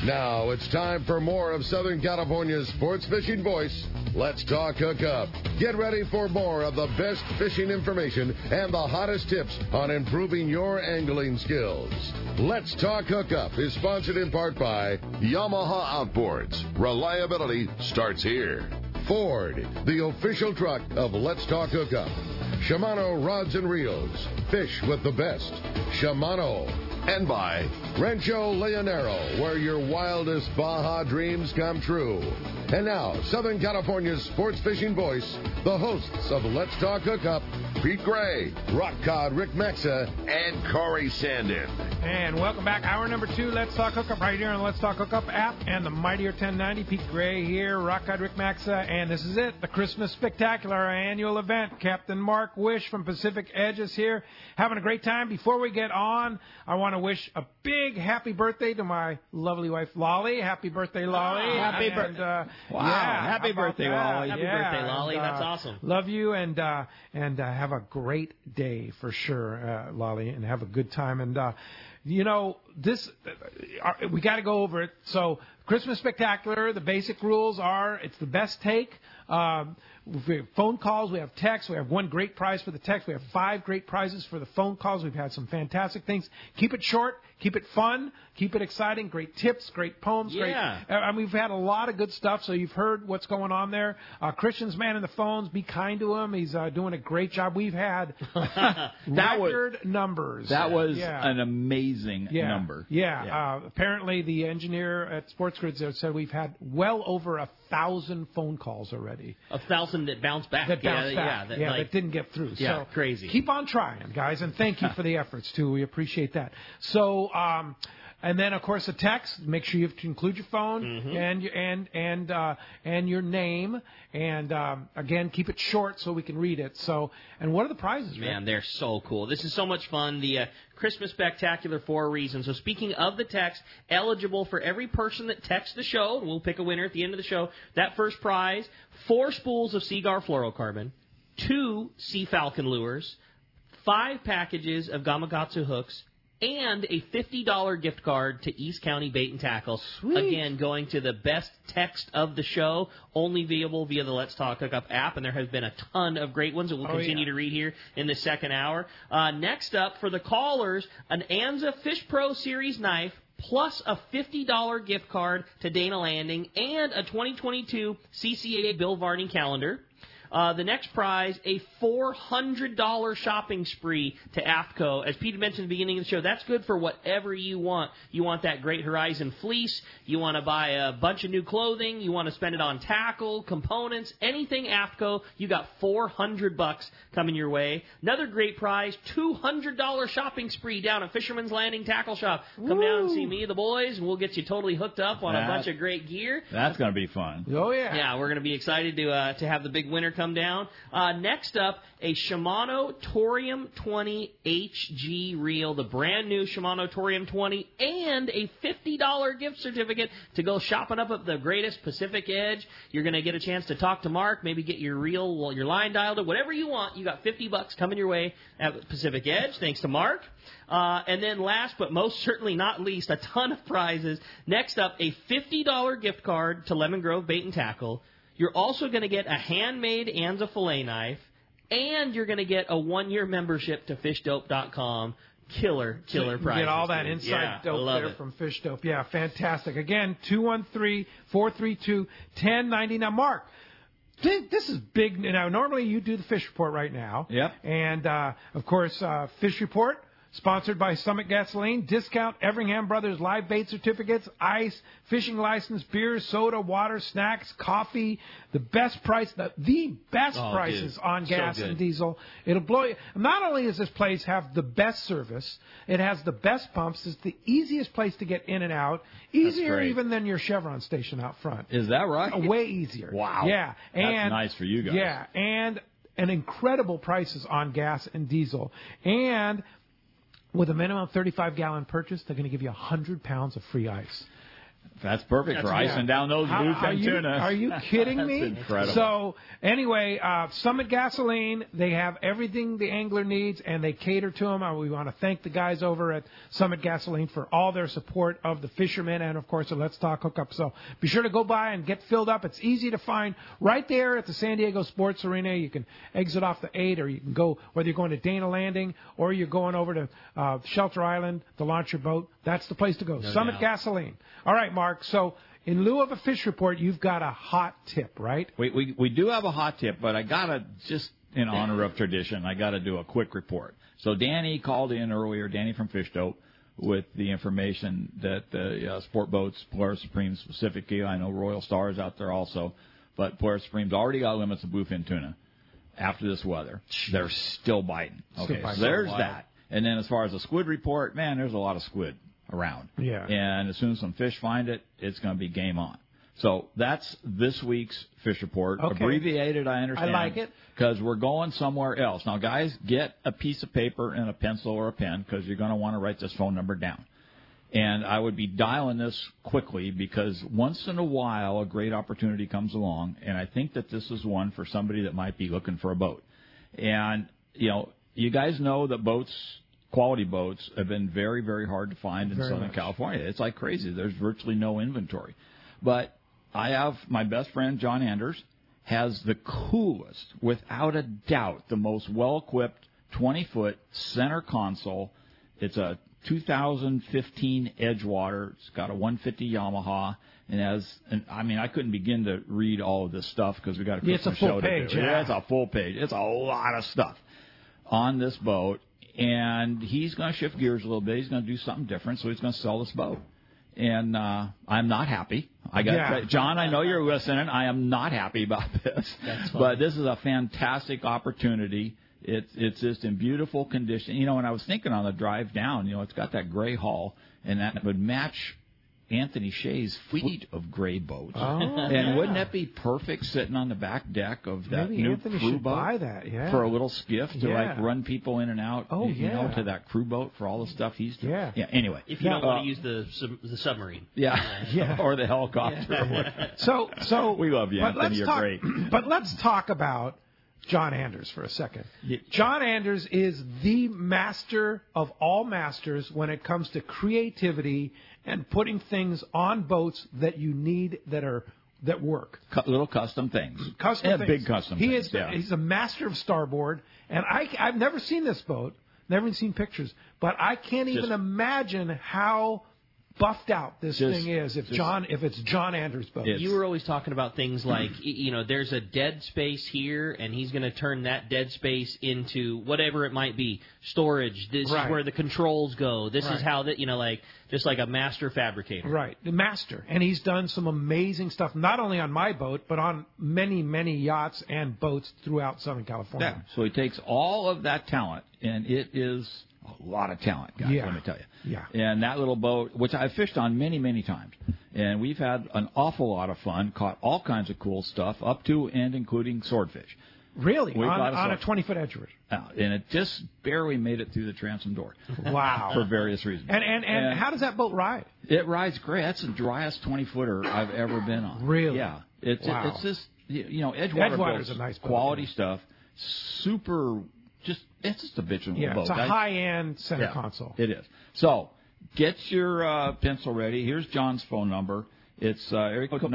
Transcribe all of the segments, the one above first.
Now it's time for more of Southern California's sports fishing voice. Let's Talk Hookup. Get ready for more of the best fishing information and the hottest tips on improving your angling skills. Let's Talk Hookup is sponsored in part by Yamaha Outboards. Reliability starts here. Ford, the official truck of Let's Talk Hookup. Shimano Rods and Reels. Fish with the best. Shimano. And by Rancho Leonero, where your wildest Baja dreams come true. And now, Southern California's sports fishing voice, the hosts of Let's Talk Hookup, Pete Gray, Rock Cod Rick Maxa, and Corey Sandin. And welcome back. Hour number 2, Let's Talk Hookup, right here on the Let's Talk Hookup app and the Mightier 1090. Pete Gray here, Rock Cod Rick Maxa, and this is it, the Christmas Spectacular, our annual event. Captain Mark Wish from Pacific Edge is here, having a great time. Before we get on, I want to wish a big happy birthday to my lovely wife, Lolly. Happy birthday, Lolly. Happy birthday. Wow. Yeah, happy birthday, Lolly. Happy birthday, Lolly. That's awesome. Love you, and have a great day for sure, Lolly, and have a good time. And, we got to go over it. So, Christmas Spectacular, the basic rules are it's the best take. We have phone calls, we have texts, we have one great prize for the text, we have 5 great prizes for the phone calls. We've had some fantastic things. Keep it short, keep it fun, keep it exciting, great tips, great poems. Yeah. We've had a lot of good stuff, so you've heard what's going on there. Christian's man in the phones, be kind to him. He's doing a great job. We've had record numbers. That was an amazing number. Yeah. Apparently the engineer at Sports Grid said we've had well over 1,000 phone calls already. 1,000 that bounced back. That didn't get through. Yeah, so crazy. Keep on trying, guys, and thank you for the efforts, too. We appreciate that. So, and then, of course, the text. Make sure you have to include your phone and your name. And, again, keep it short so we can read it. So, and what are the prizes, Man, they're so cool. This is so much fun. The Christmas Spectacular for a reason. So speaking of the text, eligible for every person that texts the show, we'll pick a winner at the end of the show. That first prize, 4 spools of Seaguar fluorocarbon, 2 Sea Falcon lures, 5 packages of Gamakatsu hooks, and a $50 gift card to East County Bait and Tackle. Sweet. Again, going to the best text of the show, only viewable via the Let's Talk Hookup app, and there has been a ton of great ones that we'll continue to read here in the second hour. Next up, for the callers, an Anza Fish Pro Series knife, plus a $50 gift card to Dana Landing, and a 2022 CCA Bill Varney calendar. The next prize, a $400 shopping spree to AFTCO. As Peter mentioned at the beginning of the show, that's good for whatever you want. You want that Great Horizon fleece. You want to buy a bunch of new clothing. You want to spend it on tackle, components, anything AFTCO. You got $400 coming your way. Another great prize, $200 shopping spree down at Fisherman's Landing Tackle Shop. Come down and see me, the boys, and we'll get you totally hooked up on a bunch of great gear. That's going to be fun. Oh, yeah. Yeah, we're going to be excited to have the big winner come down. Next up, a Shimano Torium 20 HG reel, the brand new Shimano Torium 20, and a $50 gift certificate to go shopping up at the greatest Pacific Edge. You're going to get a chance to talk to Mark, maybe get your reel, your line dialed, whatever you want. You got $50 coming your way at Pacific Edge, thanks to Mark. And then last but most certainly not least, a ton of prizes. Next up, a $50 gift card to Lemon Grove Bait and Tackle. You're also going to get a handmade Anza fillet knife, and you're going to get a 1-year membership to FishDope.com. Killer prizes. Get all that inside dope there from Fish Dope. Yeah, fantastic. Again, 213-432-1090. Now, Mark, this is big. Now, normally you do the Fish Report right now. Yep. And, of course, Fish Report. Sponsored by Summit Gasoline, discount Everingham Brothers live bait certificates, ice, fishing license, beer, soda, water, snacks, coffee, the best price, the best prices on gas and diesel. It'll blow you. Not only does this place have the best service, it has the best pumps. It's the easiest place to get in and out. Easier even than your Chevron station out front. Is that right? Way easier. Wow. Yeah. That's nice for you guys. Yeah, and incredible prices on gas and diesel. And with a minimum 35-gallon purchase, they're going to give you 100 pounds of free ice. That's perfect for icing down those bluefin tuna. Are you kidding me? That's incredible. So, anyway, Summit Gasoline, they have everything the angler needs, and they cater to them. We want to thank the guys over at Summit Gasoline for all their support of the fishermen and, of course, the Let's Talk Hookup. So, be sure to go by and get filled up. It's easy to find right there at the San Diego Sports Arena. You can exit off the 8, or you can go, whether you're going to Dana Landing or you're going over to Shelter Island to launch your boat. That's the place to go. No Summit doubt. Gasoline. All right, Mark. So, in lieu of a fish report, you've got a hot tip, right? We do have a hot tip, but I gotta, just in honor of tradition, I gotta do a quick report. So Danny called in earlier, Danny from Fish Dope, with the information that the sport boats, Polaris Supreme specifically, I know Royal Star is out there also, but Polaris Supreme's already got limits of bluefin tuna after this weather. They're still biting. Okay, so there's that. And then as far as the squid report, man, there's a lot of squid around. Yeah. And as soon as some fish find it, it's going to be game on. So that's this week's fish report. Okay. Abbreviated, I understand. I like it. Because we're going somewhere else. Now, guys, get a piece of paper and a pencil or a pen because you're going to want to write this phone number down. And I would be dialing this quickly because once in a while a great opportunity comes along, and I think that this is one for somebody that might be looking for a boat. And, you know, you guys know that boats, quality boats, have been very, very hard to find in Southern California. It's like crazy. There's virtually no inventory. But I have my best friend, John Anders, has the coolest, without a doubt, the most well-equipped 20-foot center console. It's a 2015 Edgewater. It's got a 150 Yamaha. And I couldn't begin to read all of this stuff because we got a Christmas show to do. Yeah, it's a full page. It's a lot of stuff on this boat. And he's going to shift gears a little bit. He's going to do something different, so he's going to sell this boat. And I'm not happy. John, I know you're listening. I am not happy about this. But this is a fantastic opportunity. It's just in beautiful condition. You know, when I was thinking on the drive down, you know, it's got that gray hull, and that would match Anthony Shea's fleet of gray boats. Oh, and wouldn't that be perfect sitting on the back deck of that Maybe new Anthony crew should boat buy that, for a little skiff to like run people in and out? You know, to that crew boat for all the stuff he's doing. Yeah. Anyway, if you don't want to use the submarine. Or the helicopter. So we love you, Anthony. You're great. But let's talk about John Anders for a second. John Anders is the master of all masters when it comes to creativity and putting things on boats that you need that work. Little custom things. Big custom things. He's a master of starboard, and I've never seen this boat, never seen pictures, but I can't even imagine how buffed out this thing is if it's John Anders' boat. You were always talking about things like, you know, there's a dead space here, and he's going to turn that dead space into whatever it might be, storage. This is where the controls go. This is how that, you know, like just like a master fabricator. Right, the master, and he's done some amazing stuff, not only on my boat, but on many, many yachts and boats throughout Southern California. Yeah. So he takes all of that talent, and it is a lot of talent, guys, let me tell you. Yeah. And that little boat, which I've fished on many, many times, and we've had an awful lot of fun, caught all kinds of cool stuff, up to and including swordfish. Really? On a 20-foot Edgewater? And it just barely made it through the transom door. Wow. For various reasons. And how does that boat ride? It rides great. That's the driest 20-footer I've ever been on. Really? Yeah. It's just, you know, Edgewater's a nice boat, quality stuff, super... It's just a bitchin' little boat. It's a high-end center console. It is. So, get your pencil ready. Here's John's phone number. It's area code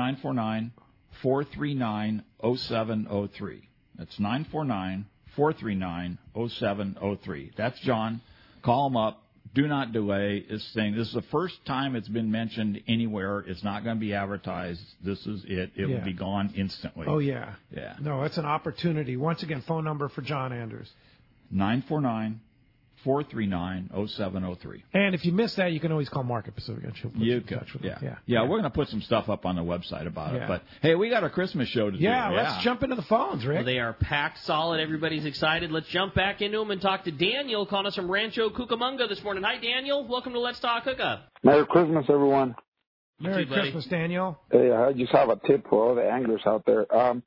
949-439-0703. That's 949-439-0703. That's John. Call him up. Do not delay this thing. This is the first time it's been mentioned anywhere. It's not going to be advertised. This is it. It will be gone instantly. Oh, yeah. Yeah. No, it's an opportunity. Once again, phone number for John Anders. 949-439-0703. And if you missed that, you can always call Market Pacific. And she'll put you in touch with them. Yeah, we're going to put some stuff up on the website about it. But, hey, we got our Christmas show to do. Yeah, let's jump into the phones, Rick. Well, they are packed solid. Everybody's excited. Let's jump back into them and talk to Daniel calling us from Rancho Cucamonga this morning. Hi, Daniel. Welcome to Let's Talk Hookup. Merry Christmas, everyone. Merry Christmas, Daniel. Hey, I just have a tip for all the anglers out there.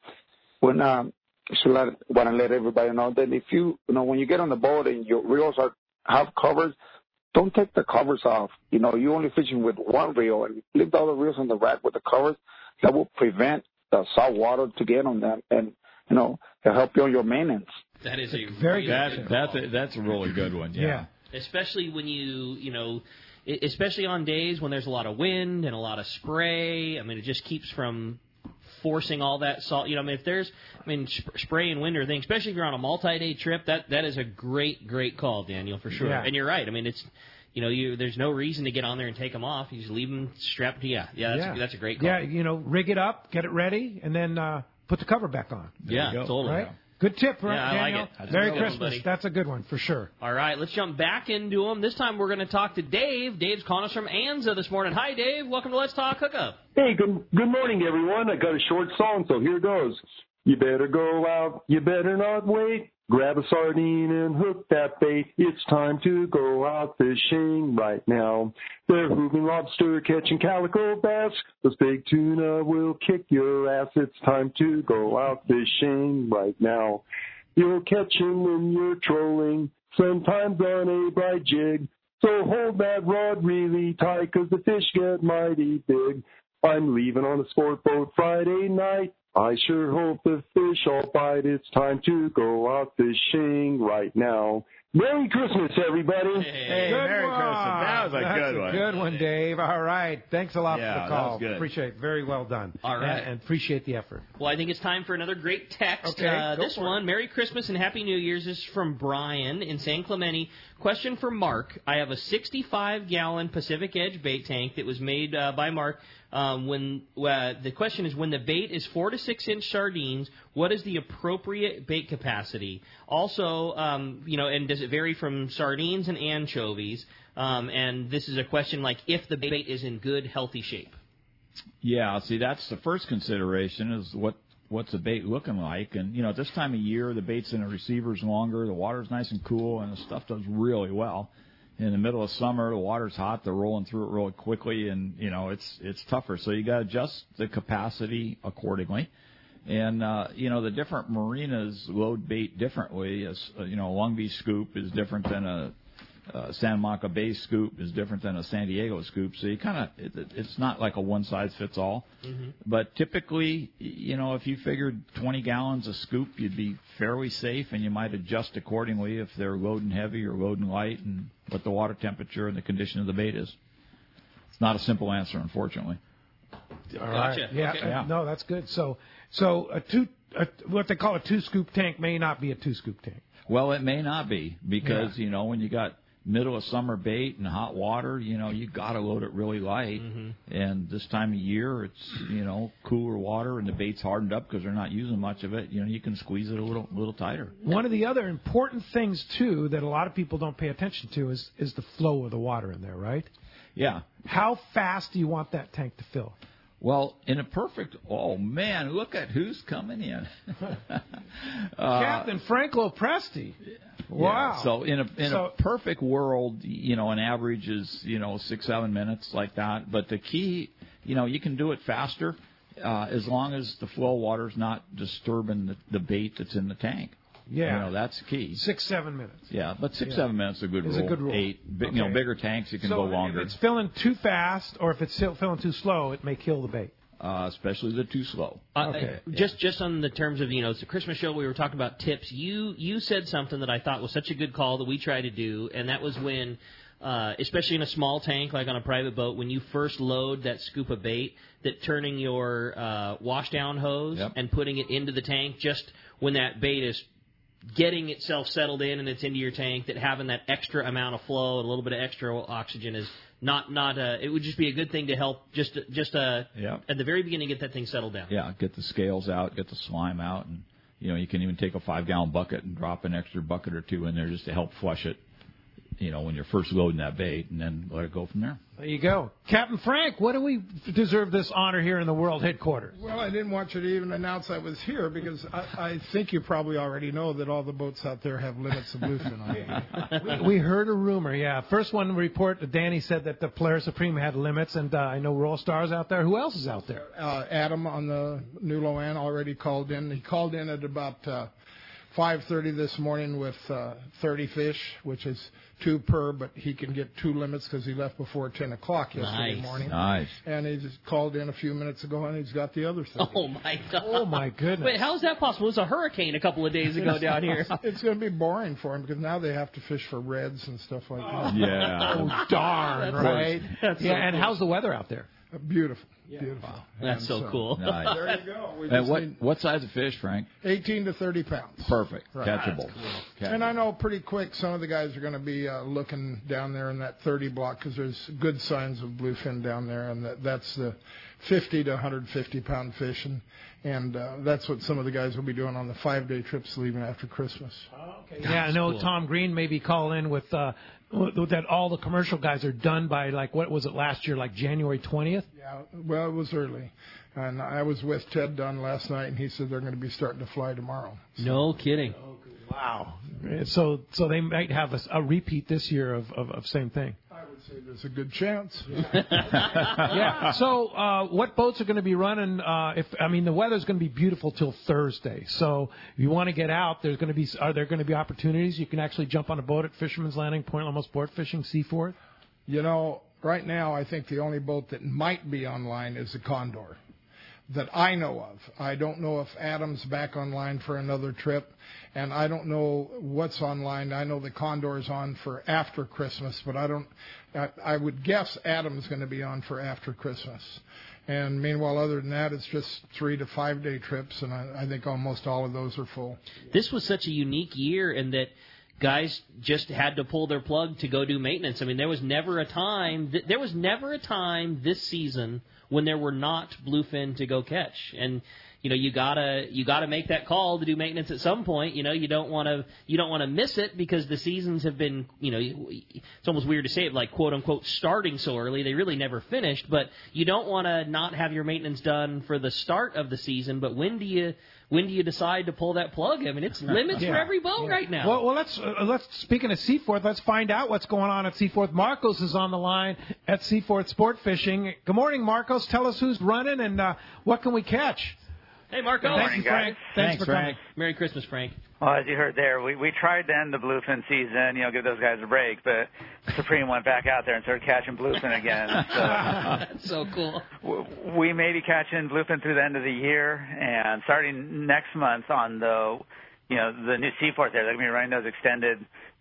Want to let everybody know that if when you get on the boat and your reels have covers, don't take the covers off. You know, you're only fishing with one reel, and leave the other reels on the rack with the covers. That will prevent the salt water to get on them, and, you know, it'll help you on your maintenance. That is a very good that's a really good one. Yeah. Especially when especially on days when there's a lot of wind and a lot of spray. I mean, it just keeps from forcing all that salt. You know, I mean, if there's, spray and wind or thing, especially if you're on a multi-day trip, that is a great call, Daniel, for sure. Yeah. And you're right. I mean, it's, there's no reason to get on there and take them off. You just leave them strapped to you. Yeah, that's a great call. Yeah, rig it up, get it ready, and then put the cover back on. Yeah, totally. Right? Good tip, right, yeah, Daniel? I like it. Merry Christmas. That's a good one, for sure. All right, let's jump back into them. This time we're going to talk to Dave. Dave's calling us from Anza this morning. Hi, Dave. Welcome to Let's Talk Hookup. Hey, good morning, everyone. I got a short song, so here goes. You better go out. You better not wait. Grab a sardine and hook that bait. It's time to go out fishing right now. They're hooping lobster, catching calico bass. This big tuna will kick your ass. It's time to go out fishing right now. You'll catch 'em when you're trolling, sometimes on a bright jig. So hold that rod really tight, 'cause the fish get mighty big. I'm leaving on a sport boat Friday night. I sure hope the fish all bite. It's time to go out fishing right now. Merry Christmas, everybody. Hey, Merry Christmas. That was a good one. Good one, Dave. All right. Thanks a lot for the call. That was good. Appreciate it. Very well done. All right. And appreciate the effort. Well, I think it's time for another great text. Okay, this one, Merry Christmas and Happy New Year's, is from Brian in San Clemente. Question for Mark. I have a 65-gallon Pacific Edge bait tank that was made by Mark. The question is, when the bait is 4 to 6 inch sardines, what is the appropriate bait capacity? Also, and does it vary from sardines and anchovies? And this is a question like if the bait is in good, healthy shape. Yeah, see, that's the first consideration is what's the bait looking like. And, at this time of year, the bait's in the receivers longer, the water's nice and cool, and the stuff does really well. In the middle of summer, the water's hot, they're rolling through it really quickly, and, it's tougher. So you got to adjust the capacity accordingly. And, the different marinas load bait differently. Long Beach scoop is different than a Santa Monica Bay scoop is different than a San Diego scoop. So you it's not like a one-size-fits-all. Mm-hmm. But typically, if you figured 20 gallons a scoop, you'd be fairly safe, and you might adjust accordingly if they're loading heavy or loading light and what the water temperature and the condition of the bait is. It's not a simple answer, unfortunately. All right. Gotcha. Yeah. Okay. No, that's good. So what they call a 2-scoop tank may not be a 2-scoop tank. Well, it may not be because, when you got middle of summer bait and hot water, you got to load it really light. Mm-hmm. And this time of year, it's, cooler water and the bait's hardened up because they're not using much of it. You can squeeze it a little tighter. One of the other important things, too, that a lot of people don't pay attention to is the flow of the water in there, right? Yeah. How fast do you want that tank to fill? Well, in a perfect, oh man, look at who's coming in. Captain Franco Presti. Wow. Yeah. So in a perfect world, an average is 6-7 minutes like that. But the key, you can do it faster as long as the flow of water is not disturbing the bait that's in the tank. Yeah. That's key. 6-7 minutes. Yeah, but 6-7 minutes is a good rule. It's a good rule. 8, bigger tanks you can go longer. If it's filling too fast or if it's filling too slow, it may kill the bait. Especially the too slow. Okay. Just on the terms of, it's a Christmas show, we were talking about tips. You said something that I thought was such a good call that we try to do, and that was when, especially in a small tank, like on a private boat, when you first load that scoop of bait, that turning your washdown hose and putting it into the tank just when that bait is getting itself settled in and it's into your tank, that having that extra amount of flow and a little bit of extra oxygen is not it would just be a good thing to help just at the very beginning get that thing settled down. Yeah, get the scales out, get the slime out, and you can even take a 5-gallon bucket and drop an extra bucket or two in there just to help flush it. When you're first loading that bait, and then let it go from there. There you go. Captain Frank, what do we deserve this honor here in the world headquarters? Well, I didn't want you to even announce I was here because I think you probably already know that all the boats out there have limits of bluefin on them. We heard a rumor, yeah. First one report, Danny said that the Polaris Supreme had limits, and I know Royal Star's out there. Who else is out there? Adam on the New Loan already called in. He called in at about 5:30 this morning with 30 fish, which is 2 per, but he can get 2 limits because he left before 10 o'clock yesterday morning. Nice. And he just called in a few minutes ago, and he's got the other 30. Oh, my God. Oh, my goodness. Wait, how is that possible? It was a hurricane a couple of days ago down here. It's going to be boring for him because now they have to fish for reds and stuff like that. Yeah. Oh, darn, That's right? That's so And cool. how's the weather out there? Beautiful. Beautiful. That's And so cool. Nice. There you go. We And just need what size of fish, Frank? 18 to 30 pounds. Perfect. Right. Catchable. And I know pretty quick some of the guys are going to be looking down there in that 30 block because there's good signs of bluefin down there, and that's the 50 to 150 pound fish, and that's what some of the guys will be doing on the 5-day trips leaving after Christmas. Yeah, I know cool. Tom Green may be calling in with that all the commercial guys are done by, like, what was it last year, like January 20th? Yeah, well, it was early. And I was with Ted Dunn last night, and he said they're going to be starting to fly tomorrow. No kidding. Wow. So they might have a repeat this year of same thing. I would say there's a good chance. Yeah. So what boats are going to be running? The weather's going to be beautiful till Thursday. So if you want to get out, are there going to be opportunities? You can actually jump on a boat at Fisherman's Landing, Point Loma Sport Fishing, Seaforth. You know, right now I think the only boat that might be online is the Condor that I know of. I don't know if Adam's back online for another trip, and I don't know what's online. I know the Condor's on for after Christmas, but I would guess Adam's going to be on for after Christmas. And meanwhile, other than that, it's just 3 to 5 day trips, and I think almost all of those are full. This was such a unique year in that guys just had to pull their plug to go do maintenance. I mean, there was never a time this season when there were not bluefin to go catch. And you gotta make that call to do maintenance at some point. You don't want to miss it because the seasons have been, it's almost weird to say it, like, quote unquote, starting so early. They really never finished, but you don't want to not have your maintenance done for the start of the season. But when do you decide to pull that plug? I mean, it's limits for every boat right now. Well, let's speaking of Seaforth, let's find out what's going on at Seaforth. Marcos is on the line at Seaforth Sport Fishing. Good morning, Marcos. Tell us who's running and what can we catch. Hey, Marco. Thank you, Frank. Thanks for Frank. coming. Merry Christmas, Frank. Well, as you heard there, we tried to end the bluefin season, give those guys a break, but Supreme went back out there and started catching bluefin again. So That's so cool. We may be catching bluefin through the end of the year, and starting next month on the new Seaforth there, they're going to be running those extended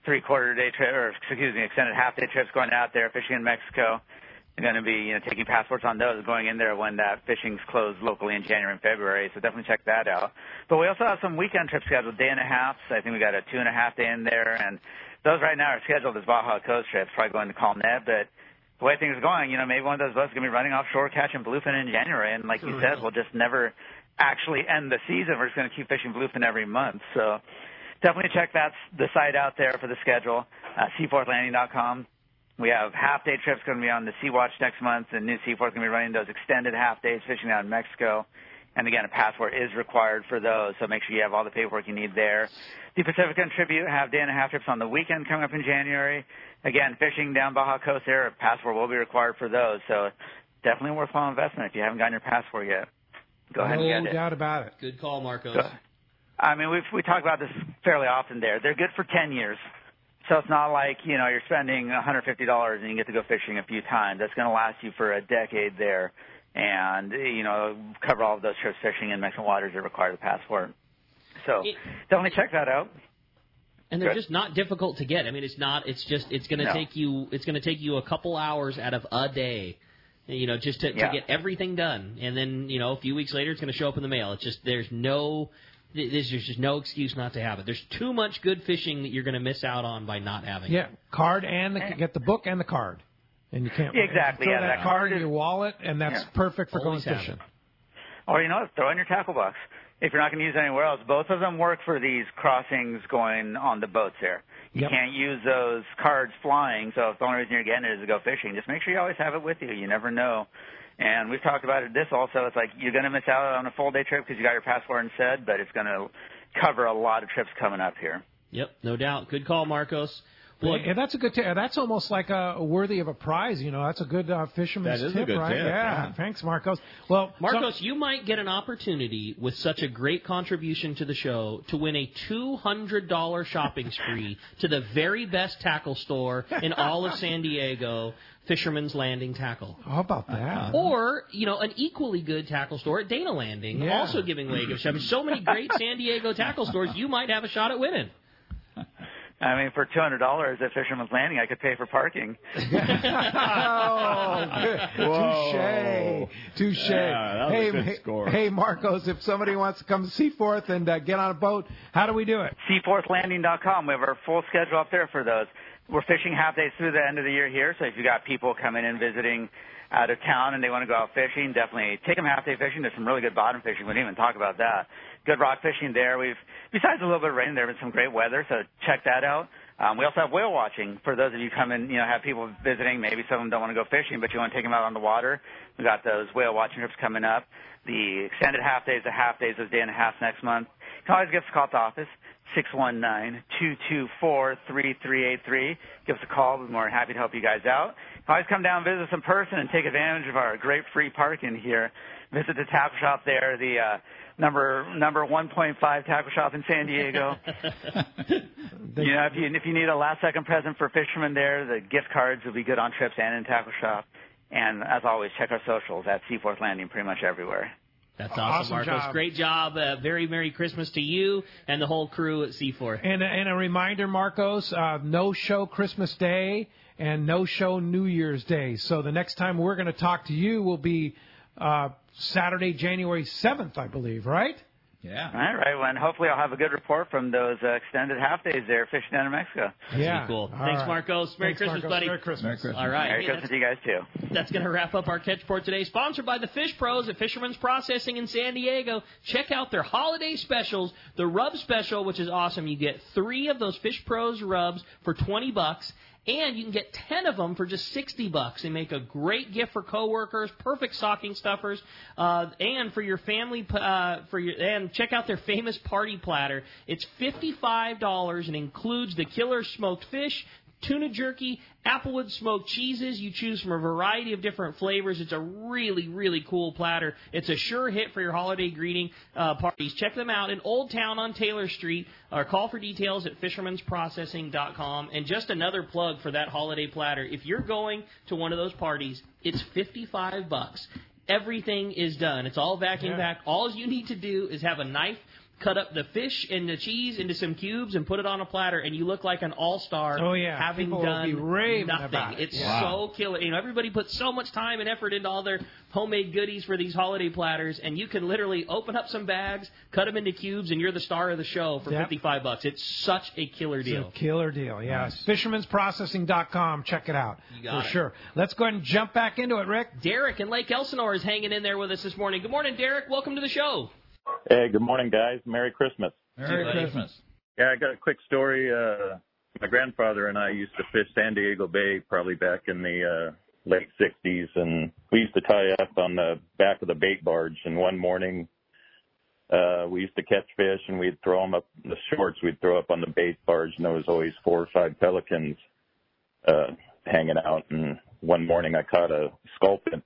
extended half-day trips going out there fishing in Mexico. They're going to be taking passports on those going in there when that fishing's closed locally in January and February, so definitely check that out. But we also have some weekend trips scheduled, day and a half. So I think we got a 2.5 day in there, and those right now are scheduled as Baja Coast trips, probably going to Calnet. But the way things are going, maybe one of those boats is going to be running offshore catching bluefin in January, and like you said, we'll just never actually end the season. We're just going to keep fishing bluefin every month. So definitely check the site out there for the schedule, seaforthlanding.com. We have half-day trips going to be on the Sea-Watch next month, and New Seaforth going to be running those extended half-days fishing out in Mexico. And again, a passport is required for those, so make sure you have all the paperwork you need there. The Pacific Gun Tribute have day-and-a-half trips on the weekend coming up in January. Again, fishing down Baja Coast there, a passport will be required for those, so definitely a worthwhile investment if you haven't gotten your passport yet. Go ahead and get it. No doubt about it. Good call, Marcos. I mean, we talk about this fairly often there. They're good for 10 years. So it's not like, you're spending $150 and you get to go fishing a few times. That's going to last you for a decade there and, cover all of those trips fishing in Mexican waters that require the passport. So definitely check that out. And they're just not difficult to get. I mean, it's going to take you a couple hours out of a day, just to get everything done. And then, a few weeks later, it's going to show up in the mail. It's just, there's just no excuse not to have it. There's too much good fishing that you're going to miss out on by not having it. Yeah, card and get the book and the card, and you can't exactly. throw Yeah, that card in your wallet, and that's perfect for Always going fishing. Or throw in your tackle box if you're not going to use it anywhere else. Both of them work for these crossings going on the boats there. You can't use those cards flying, so if the only reason you're getting it is to go fishing, just make sure you always have it with you. You never know. And we've talked about this also. It's like you're going to miss out on a full-day trip because you got your passport instead, but it's going to cover a lot of trips coming up here. Yep, no doubt. Good call, Marcos. Well, yeah, that's a good tip. That's almost like worthy of a prize. That's a good fisherman's that is tip, a good right? tip. Yeah. Thanks, Marcos. Well, Marcos, you might get an opportunity with such a great contribution to the show to win a $200 shopping spree to the very best tackle store in all of San Diego, Fisherman's Landing Tackle. How about that? Or, an equally good tackle store at Dana Landing, also giving away gifts. I mean, so many great San Diego tackle stores, you might have a shot at winning. I mean, for $200 at Fisherman's Landing, I could pay for parking. Touche. Yeah, that was a good score. Hey, Marcos, if somebody wants to come to Seaforth and get on a boat, how do we do it? Seaforthlanding.com. We have our full schedule up there for those. We're fishing half days through the end of the year here, so if you got people coming in visiting out of town and they want to go out fishing, definitely take them half day fishing. There's some really good bottom fishing. We didn't even talk about that. Good rock fishing there. Besides a little bit of rain, there has been some great weather, so check that out. We also have whale watching for those of you come in, have people visiting. Maybe some of them don't want to go fishing, but you want to take them out on the water. We got those whale watching trips coming up. The extended half days, the half days, those day and a half next month. You can always give us a call at the office, 619-224-3383. Give us a call. We're more than happy to help you guys out. You can always come down and visit us in person and take advantage of our great free parking here. Visit the tackle shop there, the number 1.5 tackle shop in San Diego. If you need a last-second present for fishermen there, the gift cards will be good on trips and in tackle shop. And as always, check our socials at Seaforth Landing pretty much everywhere. That's awesome, Marcos. Job. Great job. Very Merry Christmas to you and the whole crew at Seaforth. And a reminder, Marcos, no show Christmas Day and no show New Year's Day. So the next time we're going to talk to you will be Saturday, January 7th, I believe, right? Yeah. All right. Well, and hopefully I'll have a good report from those extended half days there fishing down in Mexico. That's cool. Thanks, Marcos. Merry Christmas, Marcos. buddy. Merry Christmas. All right. Merry Christmas to you guys, too. That's going to wrap up our Catch Report today. Sponsored by the Fish Pros at Fisherman's Processing in San Diego. Check out their holiday specials. The rub special, which is awesome. You get 3 of those Fish Pros rubs for $20. And you can get 10 of them for just $60. They make a great gift for coworkers, perfect stocking stuffers, and for your family. And check out their famous party platter. It's $55 and includes the killer smoked fish, tuna jerky, applewood smoked cheeses. You choose from a variety of different flavors. It's a really, really cool platter. It's a sure hit for your holiday greeting parties. Check them out in Old Town on Taylor Street, or call for details at fishermansprocessing.com. And just another plug for that holiday platter. If you're going to one of those parties, it's $55. Everything is done. It's all vacuum packed. All you need to do is have a knife, cut up the fish and the cheese into some cubes and put it on a platter, and you look like an all-star having People done will be raving nothing. About it. It's so killer. Everybody puts so much time and effort into all their homemade goodies for these holiday platters, and you can literally open up some bags, cut them into cubes, and you're the star of the show for $55. It's such a killer deal. It's a killer deal, yes. Fishermansprocessing.com. Check it out. You got for it. sure. Let's go ahead and jump back into it, Rick. Derek in Lake Elsinore is hanging in there with us this morning. Good morning, Derek. Welcome to the show. Hey, good morning, guys. Merry Christmas. Merry Christmas. Yeah, I got a quick story. My grandfather and I used to fish San Diego Bay probably back in the late 60s, and we used to tie up on the back of the bait barge. And one morning, we used to catch fish, and we'd throw them up, the shorts we'd throw up on the bait barge, and there was always 4 or 5 pelicans hanging out. And one morning I caught a sculpin,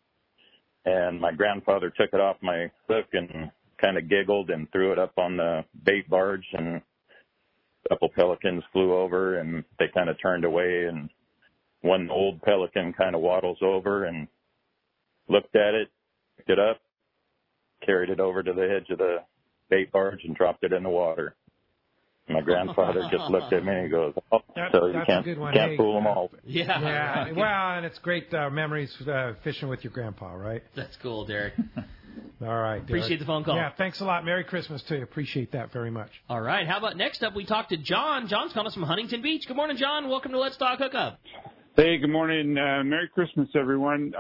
and my grandfather took it off my hook and kind of giggled and threw it up on the bait barge, and a couple pelicans flew over, and they kind of turned away, and one old pelican kind of waddles over and looked at it, picked it up, carried it over to the edge of the bait barge and dropped it in the water. My grandfather just looked at me and he goes, so you can't fool them all. Yeah. Well, and it's great memories fishing with your grandpa, right? That's cool, Derek. All right, Derek. Appreciate the phone call. Yeah, thanks a lot. Merry Christmas to you. Appreciate that very much. All right. How about next up we talk to John. John's calling us from Huntington Beach. Good morning, John. Welcome to Let's Talk Hookup. Hey, good morning. Merry Christmas, everyone.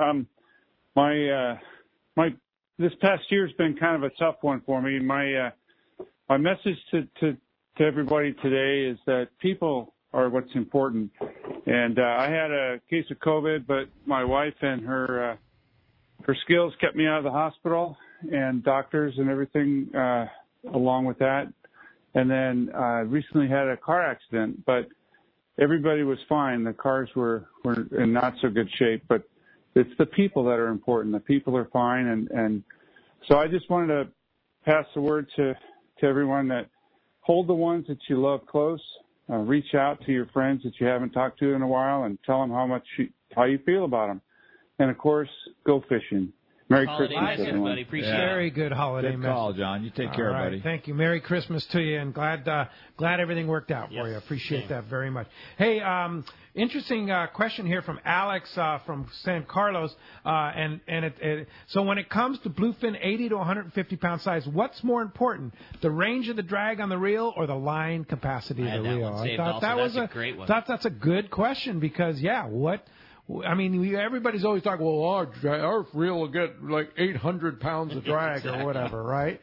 This past year's been kind of a tough one for me. My message to everybody today is that people are what's important. And I had a case of COVID, but my wife and her skills kept me out of the hospital, and doctors and everything along with that. And then I recently had a car accident, but everybody was fine. The cars were in not so good shape, but it's the people that are important. The people are fine, and so I just wanted to pass the word to everyone that hold the ones that you love close. Reach out to your friends that you haven't talked to in a while and tell them how you feel about them. And, of course, go fishing. Merry Christmas, everyone. Appreciate it. Very good holiday Good call, John. You take care, buddy. Thank you. Merry Christmas to you, and glad everything worked out for you. Appreciate that very much. Hey, interesting question here from Alex from San Carlos. So when it comes to bluefin 80 to 150 pound size, what's more important, the range of the drag on the reel or the line capacity of the reel? I thought that's a great one. That's a good question because everybody's always talking, well, our reel will get like 800 pounds of drag or whatever, right?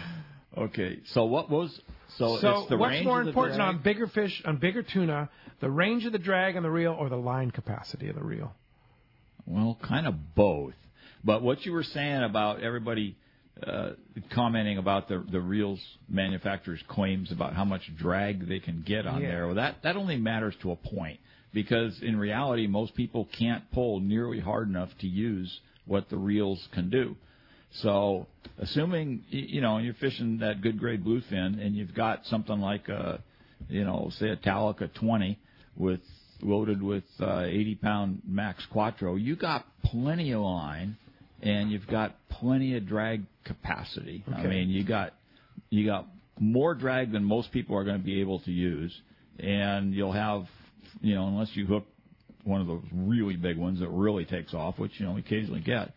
Okay, so it's the what's range more of the important drag? on bigger fish, on bigger tuna, the range of the drag on the reel or the line capacity of the reel? Well, kind of both. But what you were saying about everybody commenting about the reels manufacturers' claims about how much drag they can get on there, well, that only matters to a point. Because in reality, most people can't pull nearly hard enough to use what the reels can do. So, assuming you're fishing that good grade bluefin, and you've got something like say a Talica 20 loaded with 80-pound max quattro, you got plenty of line, and you've got plenty of drag capacity. Okay. I mean, you got more drag than most people are going to be able to use, and you'll have. Unless you hook one of those really big ones that really takes off, which we occasionally get,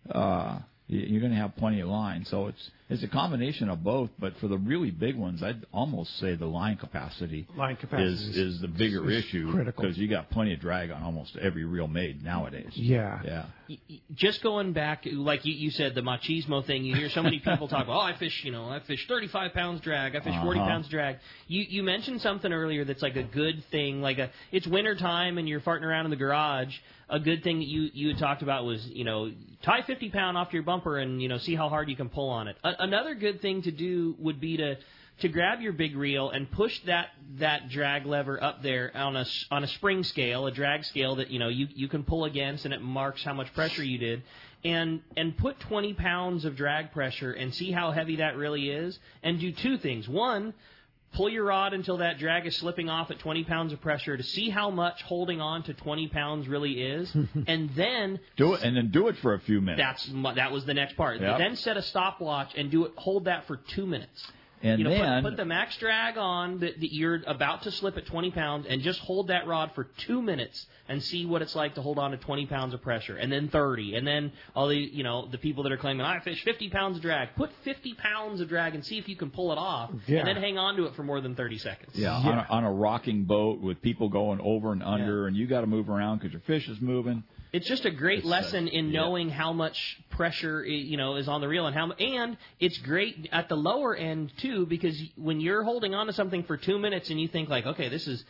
you're going to have plenty of line. So it's a combination of both. But for the really big ones, I'd almost say the line capacity is the bigger issue because you got plenty of drag on almost every reel made nowadays. Yeah. Just going back, like you said, the machismo thing. You hear so many people talk about, I fish 35 pounds drag, I fish 40 pounds drag. You mentioned something earlier that's like a good thing, it's winter time and you're farting around in the garage. A good thing that you had talked about was, tie 50 pound off your bumper and, see how hard you can pull on it. Another good thing to do would be to grab your big reel and push that drag lever up there on a spring scale, a drag scale that you can pull against, and it marks how much pressure you did, and put 20 pounds of drag pressure and see how heavy that really is, and do two things. One, pull your rod until that drag is slipping off at 20 pounds of pressure to see how much holding on to 20 pounds really is, and then do it for a few minutes. That was the next part. Yep. Then set a stopwatch and hold that for 2 minutes. And then put the max drag on that you're about to slip at 20 pounds and just hold that rod for 2 minutes and see what it's like to hold on to 20 pounds of pressure, and then 30, and then all the people that are claiming, I fish 50 pounds of drag. Put 50 pounds of drag and see if you can pull it off, and then hang on to it for more than 30 seconds. Yeah. On a rocking boat with people going over and under, and you got to move around because your fish is moving. It's just a great lesson in knowing how much pressure is on the reel and it's great at the lower end too, because when you're holding on to something for 2 minutes and you think like, okay, this is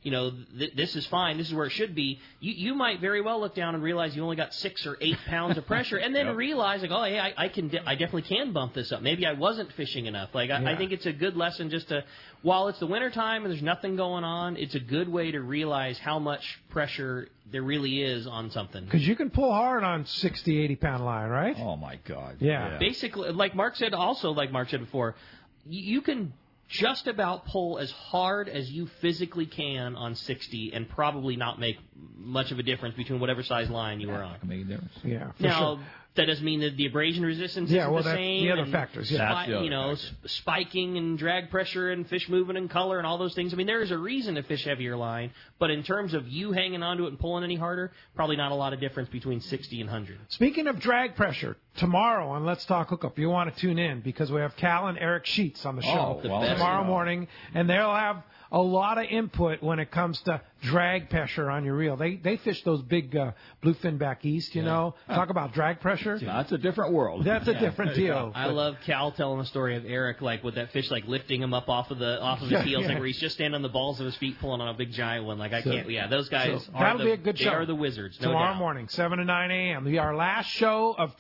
this is fine, this is where it should be, you might very well look down and realize you only got 6 or 8 pounds of pressure, and then realize like, oh, hey, I definitely can bump this up. Maybe I wasn't fishing enough. I think it's a good lesson just to, while it's the winter time and there's nothing going on, it's a good way to realize how much pressure there really is on something. Because you can pull hard on 60, 80-pound line, right? Oh, my God. Yeah. Basically, like Mark said before, you can just about pull as hard as you physically can on 60 and probably not make much of a difference between whatever size line you were on. Make a difference. Yeah. Now, that doesn't mean that the abrasion resistance isn't the same. The other factors. Spiking and drag pressure and fish movement and color and all those things. I mean, there is a reason to fish heavier line, but in terms of you hanging onto it and pulling any harder, probably not a lot of difference between 60 and 100. Speaking of drag pressure, tomorrow on Let's Talk Hookup, you want to tune in because we have Cal and Eric Sheets on the show tomorrow morning, and they'll have a lot of input when it comes to drag pressure on your reel. They fish those big bluefin back east, Talk about drag pressure. That's a different world. That's a different deal. I love Cal telling the story of Eric, like with that fish, like lifting him up off of his heels, like where he's just standing on the balls of his feet pulling on a big giant one. Like I can't. Yeah, those guys that'll be a good show. They are the wizards. Tomorrow morning, 7 to 9 a.m. It'll be our last show of 2012.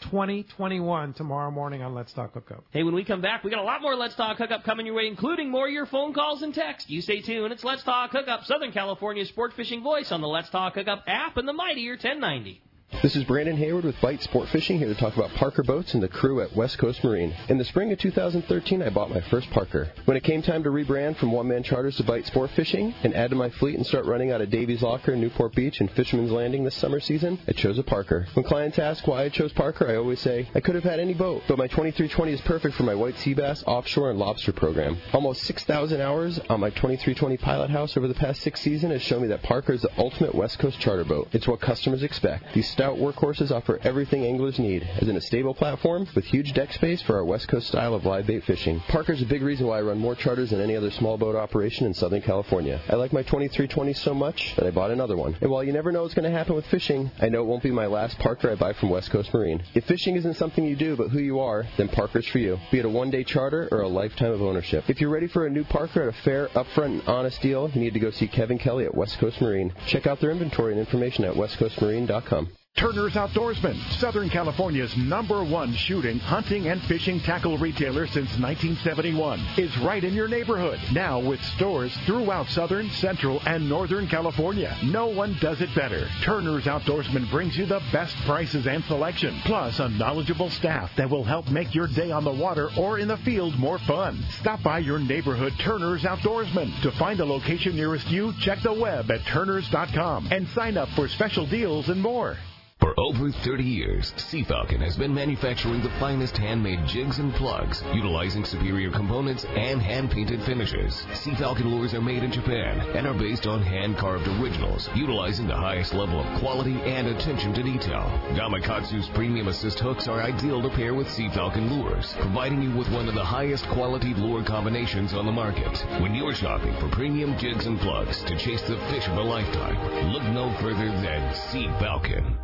2021 tomorrow morning on Let's Talk Hookup. Hey, when we come back, we got a lot more Let's Talk Hookup coming your way, including more of your phone calls and texts. You stay tuned. It's Let's Talk Hookup, Southern California's sport fishing voice on the Let's Talk Hookup app and the mightier 1090. This is Brandon Hayward with Bite Sport Fishing, here to talk about Parker Boats and the crew at West Coast Marine. In the spring of 2013, I bought my first Parker. When it came time to rebrand from one-man charters to Bite Sport Fishing and add to my fleet and start running out of Davies Locker, Newport Beach, and Fisherman's Landing this summer season, I chose a Parker. When clients ask why I chose Parker, I always say, I could have had any boat, but my 2320 is perfect for my white sea bass, offshore, and lobster program. Almost 6,000 hours on my 2320 Pilot House over the past 6 seasons has shown me that Parker is the ultimate West Coast charter boat. It's what customers expect. These stout workhorses offer everything anglers need, as in a stable platform with huge deck space for our West Coast style of live bait fishing. Parker's a big reason why I run more charters than any other small boat operation in Southern California. I like my 2320 so much that I bought another one. And while you never know what's going to happen with fishing, I know it won't be my last Parker I buy from West Coast Marine. If fishing isn't something you do but who you are, then Parker's for you, be it a one-day charter or a lifetime of ownership. If you're ready for a new Parker at a fair, upfront, and honest deal, you need to go see Kevin Kelly at West Coast Marine. Check out their inventory and information at westcoastmarine.com. Turner's Outdoorsman, Southern California's #1 shooting, hunting, and fishing tackle retailer since 1971, is right in your neighborhood. Now with stores throughout Southern, Central, and Northern California. No one does it better. Turner's Outdoorsman brings you the best prices and selection, plus a knowledgeable staff that will help make your day on the water or in the field more fun. Stop by your neighborhood Turner's Outdoorsman. To find a location nearest you, check the web at turners.com and sign up for special deals and more. For over 30 years, Sea Falcon has been manufacturing the finest handmade jigs and plugs, utilizing superior components and hand-painted finishes. Sea Falcon lures are made in Japan and are based on hand-carved originals, utilizing the highest level of quality and attention to detail. Gamakatsu's premium assist hooks are ideal to pair with Sea Falcon lures, providing you with one of the highest quality lure combinations on the market. When you're shopping for premium jigs and plugs to chase the fish of a lifetime, look no further than Sea Falcon.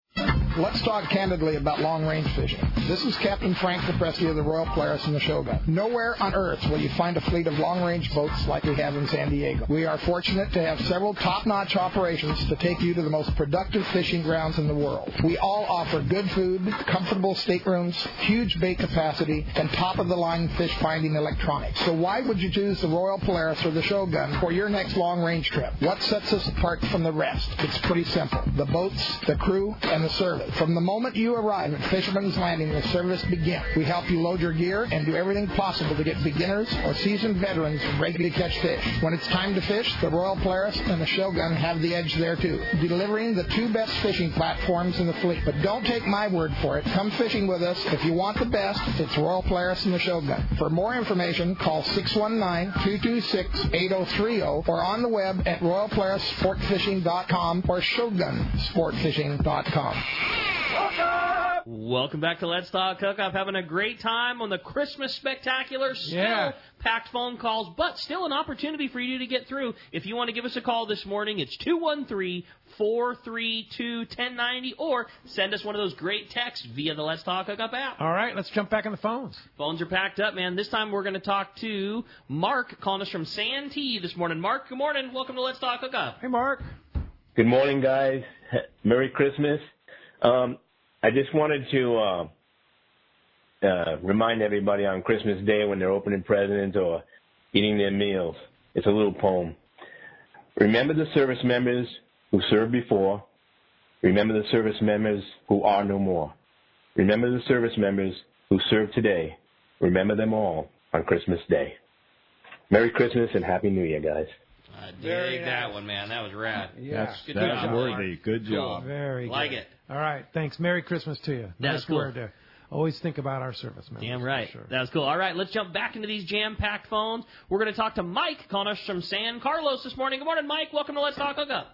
Let's talk candidly about long-range fishing. This is Captain Frank Depresti of the Royal Polaris and the Shogun. Nowhere on earth will you find a fleet of long-range boats like we have in San Diego. We are fortunate to have several top-notch operations to take you to the most productive fishing grounds in the world. We all offer good food, comfortable staterooms, huge bait capacity, and top-of-the-line fish-finding electronics. So why would you choose the Royal Polaris or the Shogun for your next long-range trip? What sets us apart from the rest? It's pretty simple. The boats, the crew, and the service. From the moment you arrive at Fisherman's Landing, the service begins. We help you load your gear and do everything possible to get beginners or seasoned veterans ready to catch fish. When it's time to fish, the Royal Polaris and the Shogun have the edge there too, delivering the two best fishing platforms in the fleet. But don't take my word for it. Come fishing with us. If you want the best, it's Royal Polaris and the Shogun. For more information, call 619-226-8030 or on the web at royalpolarissportfishing.com or shogunsportfishing.com. Welcome back to Let's Talk Hookup. Having a great time on the Christmas Spectacular. Still packed phone calls, but still an opportunity for you to get through. If you want to give us a call this morning, it's 213-432-1090, or send us one of those great texts via the Let's Talk Hookup app. All right, let's jump back on the phones. Phones are packed up, man. This time we're going to talk to Mark, calling us from Santee this morning. Mark, good morning. Welcome to Let's Talk Hookup. Hey, Mark. Good morning, guys. Merry Christmas. I just wanted to remind everybody on Christmas Day when they're opening presents or eating their meals. It's a little poem. Remember the service members who served before. Remember the service members who are no more. Remember the service members who serve today. Remember them all on Christmas Day. Merry Christmas and Happy New Year, guys. I dig that one, man. That was rad. Yeah. That's worthy. Good job. Cool. Very good. Like it. All right. Thanks. Merry Christmas to you. That's nice cool. word to always think about our service members. Damn right. Sure. That was cool. All right, let's jump back into these jam-packed phones. We're going to talk to Mike, calling us from San Carlos this morning. Good morning, Mike. Welcome to Let's Talk Hookup.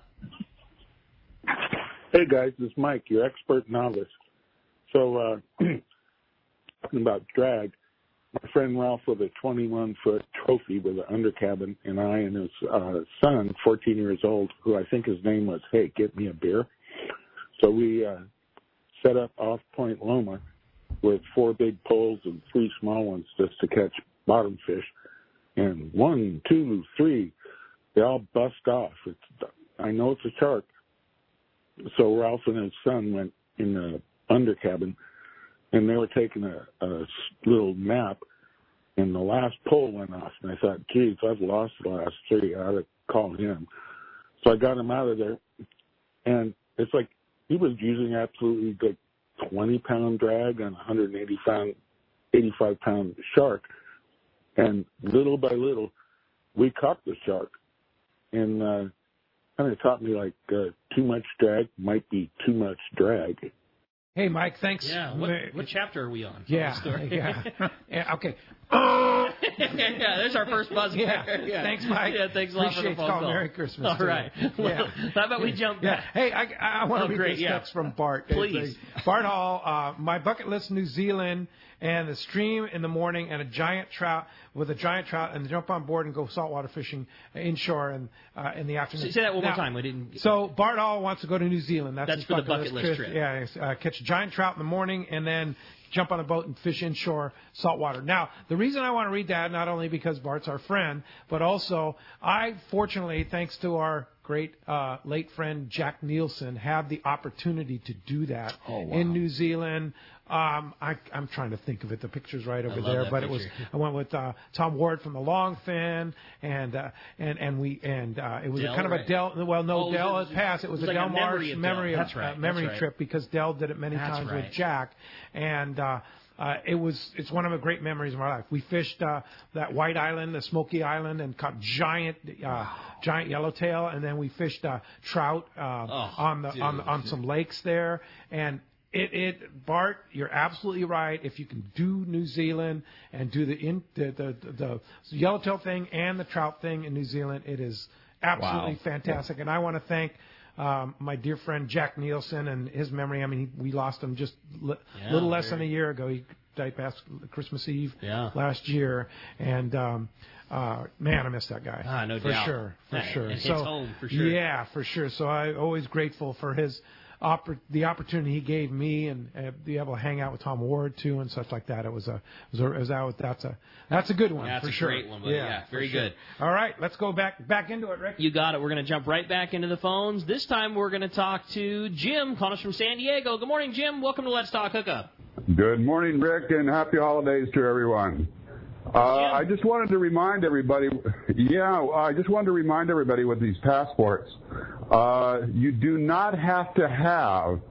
Hey, guys. This is Mike, your expert novice. So, talking about drag, my friend Ralph with a 21-foot trophy with an undercabin, and I and his son, 14 years old, who I think his name was, hey, get me a beer. So we set up off Point Loma with 4 big poles and 3 small ones just to catch bottom fish. And 1, 2, 3, they all bust off. I know it's a shark. So Ralph and his son went in the undercabin, and they were taking a little nap, and the last pole went off, and I thought, geez, I've lost the last 3. I ought to call him. So I got him out of there, and it's like he was using absolutely like 20-pound drag on a 85-pound shark, and little by little, we caught the shark, and kind of taught me like too much drag might be too much drag. Hey, Mike, thanks. Yeah, what chapter are we on? Yeah, yeah, okay. Yeah, there's our first buzz. Yeah. Thanks, Mike. Yeah, thanks a lot for the phone call. Merry Christmas. All right. Yeah. How about we jump back? Hey, I want to read this text from Bart. Please. Bart Hall, my bucket list, New Zealand, and the stream in the morning, and a giant trout, and jump on board and go saltwater fishing inshore in the afternoon. Say that one more time. We didn't. So Bart Hall wants to go to New Zealand. That's for the bucket list trip. Yeah, catch a giant trout in the morning, and then jump on a boat and fish inshore saltwater. Now, the reason I want to read that, not only because Bart's our friend, but also I, fortunately, thanks to our great late friend Jack Nielsen, have the opportunity to do that in New Zealand. I'm trying to think of it. The picture's right over there, but I went with Tom Ward from the Longfin, and it was kind of a Del. Well, no, Del has passed. It was a Del Marsh memory trip because Del did it many times with Jack, and it's one of the great memories of my life. We fished that White Island, the Smoky Island, and caught giant yellowtail, and then we fished trout on some lakes there, and Bart, you're absolutely right. If you can do New Zealand and do the yellowtail thing and the trout thing in New Zealand, it is absolutely fantastic. And I want to thank my dear friend Jack Nielsen and his memory. I mean, we lost him just a little less than a year ago. He died past Christmas Eve last year, and man, I miss that guy. No for doubt. Sure, for sure. And his home, for sure. Yeah, for sure. So I'm always grateful for the opportunity he gave me, and be able to hang out with Tom Ward too and such like that. That's a good one. That's for a sure. great one, buddy. Yeah, very good. All right, let's go back into it, Rick. You got it. We're going to jump right back into the phones. This time we're going to talk to Jim, calling us from San Diego. Good morning, Jim. Welcome to Let's Talk Hookup. Good morning, Rick, and happy holidays to everyone. I just wanted to remind everybody. I just wanted to remind everybody with these passports. You do not have to have.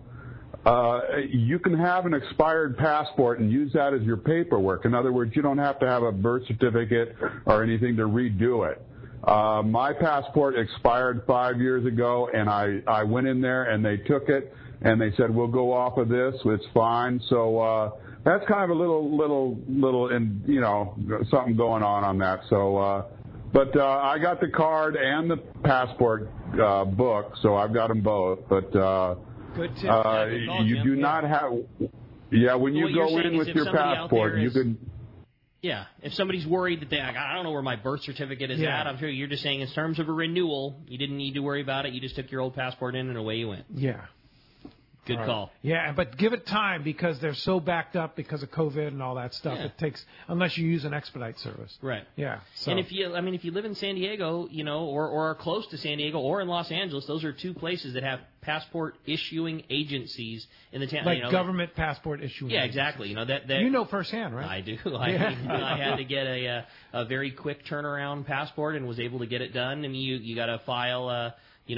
You can have an expired passport and use that as your paperwork. In other words, you don't have to have a birth certificate or anything to redo it. My passport expired 5 years ago, and I went in there and they took it and they said, we'll go off of this. It's fine. So that's kind of a little, and something going on that. So, but I got the card and the passport book, so I've got them both. But good tip. You do not have. Yeah, when you go in with your passport, you can. Yeah, if somebody's worried that I don't know where my birth certificate is at, I'm sure you're just saying in terms of a renewal, you didn't need to worry about it. You just took your old passport in and away you went. Yeah. Good call. Yeah, but give it time because they're so backed up because of COVID and all that stuff. Yeah. It takes, unless you use an expedite service. Right. Yeah. So. And if you live in San Diego, or are close to San Diego or in Los Angeles, those are two places that have passport issuing agencies in the town. Like government passport issuing. Yeah, agencies. exactly. That you know firsthand, right? I do. I had to get a very quick turnaround passport and was able to get it done. And you got to file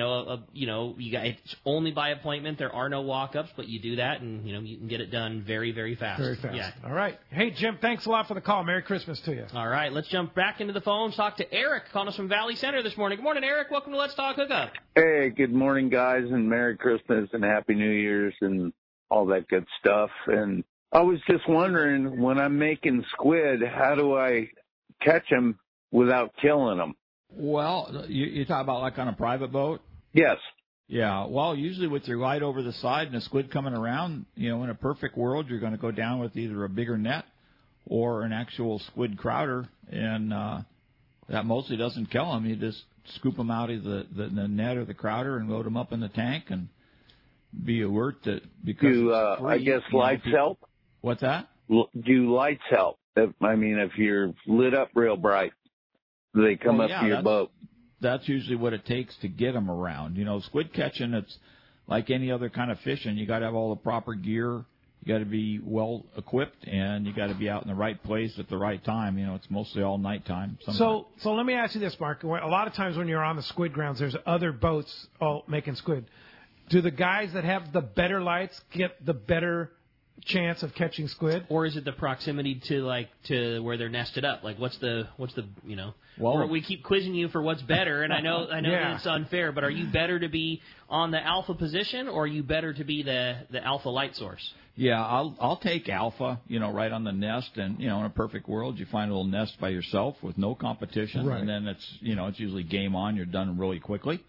it's only by appointment. There are no walk-ups, but you do that, and you can get it done very, very fast. Very fast. Yeah. All right. Hey, Jim, thanks a lot for the call. Merry Christmas to you. All right, let's jump back into the phones. Talk to Eric, calling us from Valley Center this morning. Good morning, Eric. Welcome to Let's Talk Hookup. Hey, good morning, guys, and Merry Christmas and Happy New Year's and all that good stuff. And I was just wondering, when I'm making squid, how do I catch them without killing them? Well, you talk about like on a private boat? Yes. Yeah, well, usually with your light over the side and a squid coming around, in a perfect world, you're going to go down with either a bigger net or an actual squid crowder, and that mostly doesn't kill them. You just scoop them out of the net or the crowder and load them up in the tank and be alert that because it's free, I guess lights help? What's that? Do lights help? If you're lit up real bright, they come up to your boat. That's usually what it takes to get them around. Squid catching, it's like any other kind of fishing. You got to have all the proper gear you got to be well equipped, and you got to be out in the right place at the right time. It's mostly all nighttime. So let me ask you this, Mark. A lot of times when you're on the squid grounds, there's other boats all making squid. Do the guys that have the better lights get the better chance of catching squid? Or is it the proximity to where they're nested up? Like what's the Well, we keep quizzing you for what's better, and I know that it's unfair, but are you better to be on the alpha position, or are you better to be the alpha light source? Yeah, I'll take alpha, right on the nest, and in a perfect world, you find a little nest by yourself with no competition, right. And then it's usually game on. You're done really quickly.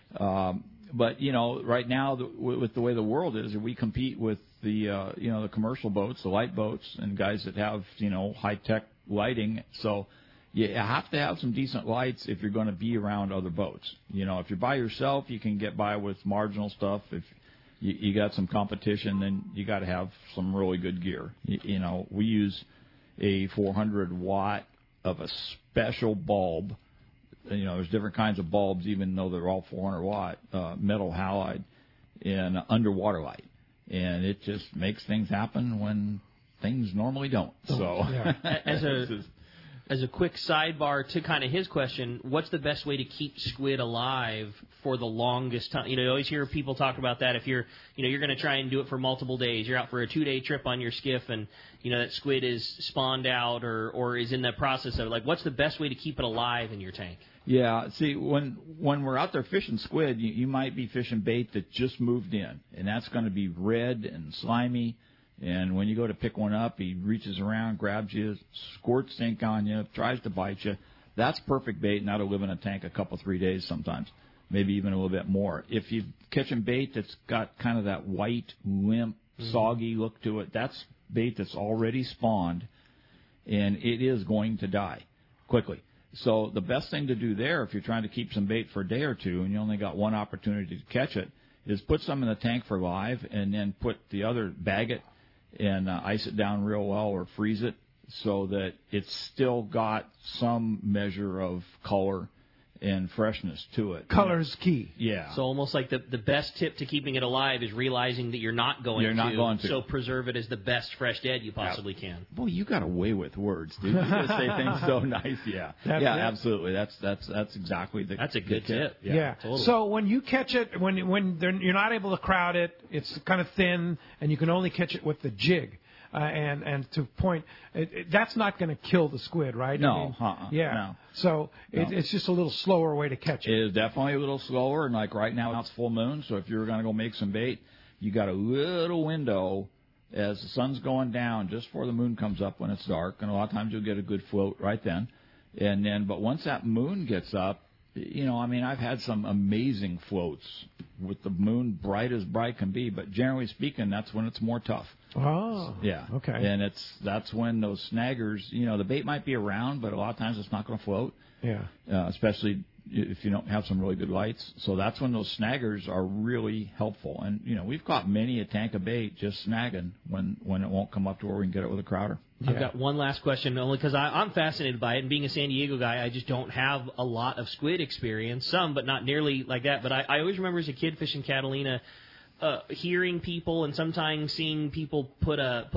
But right now, with the way the world is, we compete with the the commercial boats, the light boats, and guys that have high tech lighting. So you have to have some decent lights if you're going to be around other boats. If you're by yourself, you can get by with marginal stuff. If you got some competition, then you got to have some really good gear. We use a 400 watt of a special bulb. There's different kinds of bulbs, even though they're all 400 watt, metal halide, in underwater light. And it just makes things happen when things normally don't. So, As a quick sidebar to kind of his question, what's the best way to keep squid alive for the longest time? You always hear people talk about that. If you're going to try and do it for multiple days, you're out for a 2-day trip on your skiff, and that squid is spawned out or is in the process of what's the best way to keep it alive in your tank? Yeah, see, when we're out there fishing squid, you might be fishing bait that just moved in, and that's going to be red and slimy. And when you go to pick one up, he reaches around, grabs you, squirts ink on you, tries to bite you. That's perfect bait, and that'll live in a tank a couple, 3 days sometimes, maybe even a little bit more. If you're catching bait that's got kind of that white, limp, soggy look to it, that's bait that's already spawned, and it is going to die quickly. So the best thing to do there, if you're trying to keep some bait for a day or two and you only got one opportunity to catch it, is put some in the tank for live and then bag it and ice it down real well or freeze it so that it's still got some measure of color and freshness to it. Color's key. Yeah. So almost like the best tip to keeping it alive is realizing that you're not going to. So preserve it as the best fresh dead you possibly can. Boy, you got away with words, dude. You just say things so nice. Yeah. Absolutely. That's exactly the. That's a good tip. Yeah. Totally. So when you catch it, when you're not able to crowd it, it's kind of thin, and you can only catch it with the jig. And to point, that's not going to kill the squid, right? No. No. So it's just a little slower way to catch it. It is definitely a little slower, and like right now it's full moon, so if you're going to go make some bait, you got a little window as the sun's going down just before the moon comes up when it's dark, and a lot of times you'll get a good float right then. But once that moon gets up, I've had some amazing floats with the moon bright as bright can be, but generally speaking, that's when it's more tough. Oh. Yeah. Okay. And that's when those snaggers, the bait might be around, but a lot of times it's not going to float. Yeah. Especially if you don't have some really good lights. So that's when those snaggers are really helpful. And, we've caught many a tank of bait just snagging when it won't come up to where we can get it with a crowder. Yeah. I've got one last question, only because I'm fascinated by it. And being a San Diego guy, I just don't have a lot of squid experience. Some, but not nearly like that. But I always remember as a kid fishing Catalina, hearing people and sometimes seeing people put at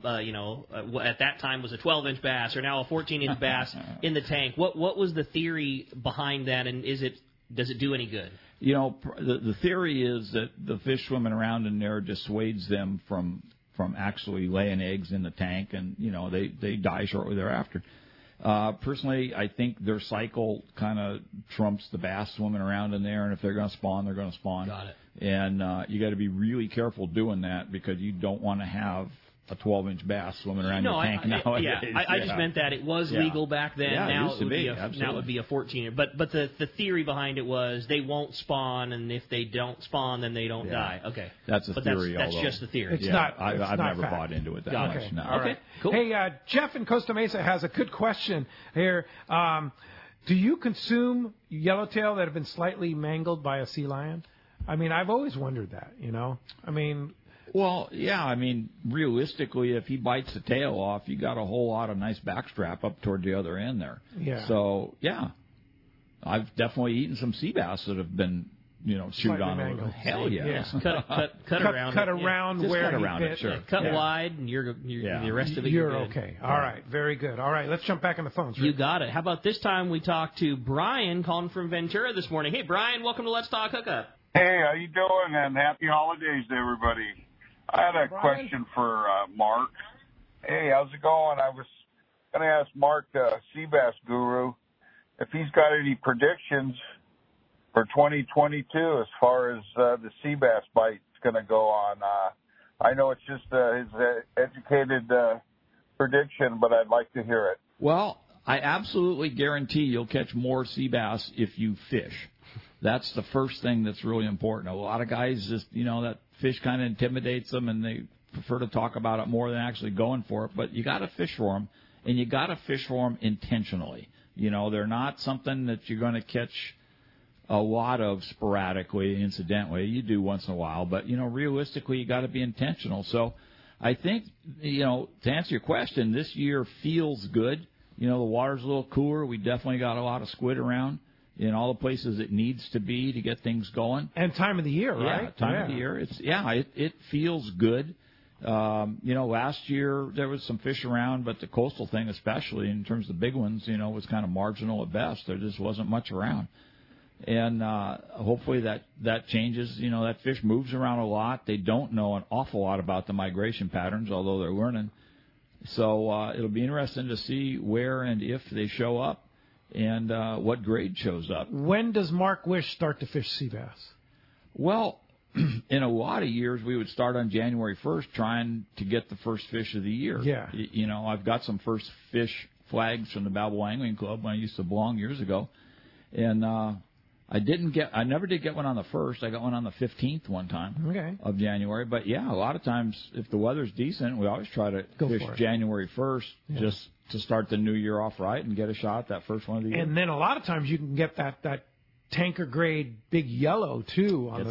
that time was a 12-inch bass or now a 14-inch bass in the tank. What was the theory behind that, and does it do any good? The theory is that the fish swimming around in there dissuades them from actually laying eggs in the tank, and they die shortly thereafter. Personally, I think their cycle kind of trumps the bass swimming around in there, and if they're going to spawn, they're going to spawn. Got it. And you got to be really careful doing that because you don't want to have a 12-inch bass swimming around your tank nowadays. I just meant that it was legal back then. Yeah, now it used to be. Now it would be a 14. But the theory behind it was they won't spawn, and if they don't spawn, then they don't die. Okay, that's a theory. That's just the theory. It's not. I've never fact. bought into it that Got much. it. No. All right. Cool. Hey, Jeff in Costa Mesa has a good question here. Do you consume yellowtail that have been slightly mangled by a sea lion? I've always wondered that, Well, yeah, realistically, if he bites the tail off, you got a whole lot of nice backstrap up toward the other end there. Yeah. So, yeah, I've definitely eaten some sea bass that have been shoot Slightly on mangled. it. Hell yeah. Yes. Cut around cut it. around Just where cut he around fit. it, sure. Cut wide, and you're the rest of it. You're good. okay. All right. Very good. All right. Let's jump back on the phones. You got it. How about this time we talk to Brian calling from Ventura this morning. Hey, Brian, welcome to Let's Talk Hookup. Hey, how you doing? And happy holidays to everybody. I had a question for Mark. Hey, how's it going? I was going to ask Mark, the Seabass Guru, if he's got any predictions for 2022 as far as the Seabass bite's going to go on. I know it's just his educated prediction, but I'd like to hear it. Well, I absolutely guarantee you'll catch more sea bass if you fish. That's the first thing that's really important. A lot of guys just, that fish kind of intimidates them, and they prefer to talk about it more than actually going for it. But you got to fish for them, and you got to fish for them intentionally. They're not something that you're going to catch a lot of sporadically, incidentally. You do once in a while, but, realistically, you got to be intentional. So I think, to answer your question, this year feels good. The water's a little cooler. We definitely got a lot of squid around in all the places it needs to be to get things going. And time of the year, right? Yeah, time of the year. It feels good. Last year there was some fish around, but the coastal thing especially, in terms of the big ones, was kind of marginal at best. There just wasn't much around. And hopefully that changes. That fish moves around a lot. They don't know an awful lot about the migration patterns, although they're learning. So it'll be interesting to see where and if they show up and what grade shows up. When does Mark Wish start to fish sea bass? Well, in a lot of years, we would start on January 1st trying to get the first fish of the year. Yeah. I've got some first fish flags from the Balboa Angling Club when I used to belong years ago. And I never did get one on the 1st. I got one on the 15th one time of January. But, yeah, a lot of times if the weather's decent, we always try to fish January 1st just to start the new year off right and get a shot at that first one of the year. And then a lot of times you can get that tanker grade big yellow too on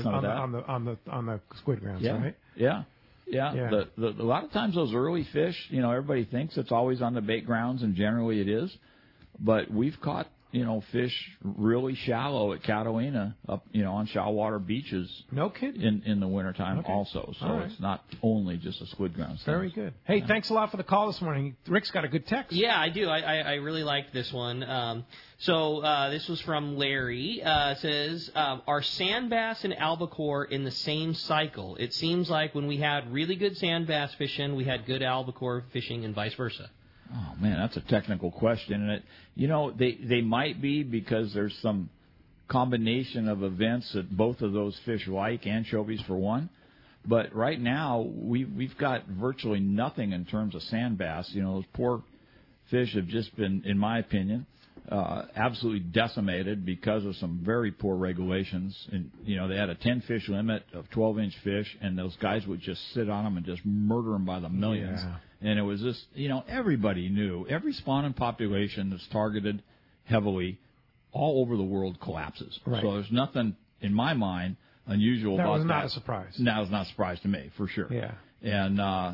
the squid grounds, right? Yeah. A lot of times those early fish, everybody thinks it's always on the bait grounds, and generally it is. But we've caught fish really shallow at Catalina up on shallow water beaches. No kidding. In the wintertime also. So it's not only just a squid grounds. Very good. Hey, thanks a lot for the call this morning. Rick's got a good text. Yeah, I do. I really liked this one. So this was from Larry. Says, are sand bass and albacore in the same cycle? It seems like when we had really good sand bass fishing, we had good albacore fishing and vice versa. Oh, man, that's a technical question. And they might be, because there's some combination of events that both of those fish like, anchovies for one. But right now, we've got virtually nothing in terms of sand bass. Those poor fish have just been, in my opinion, absolutely decimated because of some very poor regulations. And, they had a 10-fish limit of 12-inch fish, and those guys would just sit on them and just murder them by the millions. Yeah. And it was just, everybody knew. Every spawning population that's targeted heavily all over the world collapses. Right. So there's nothing, in my mind, unusual about that. That was not a surprise. That was not a surprise to me, for sure. Yeah. And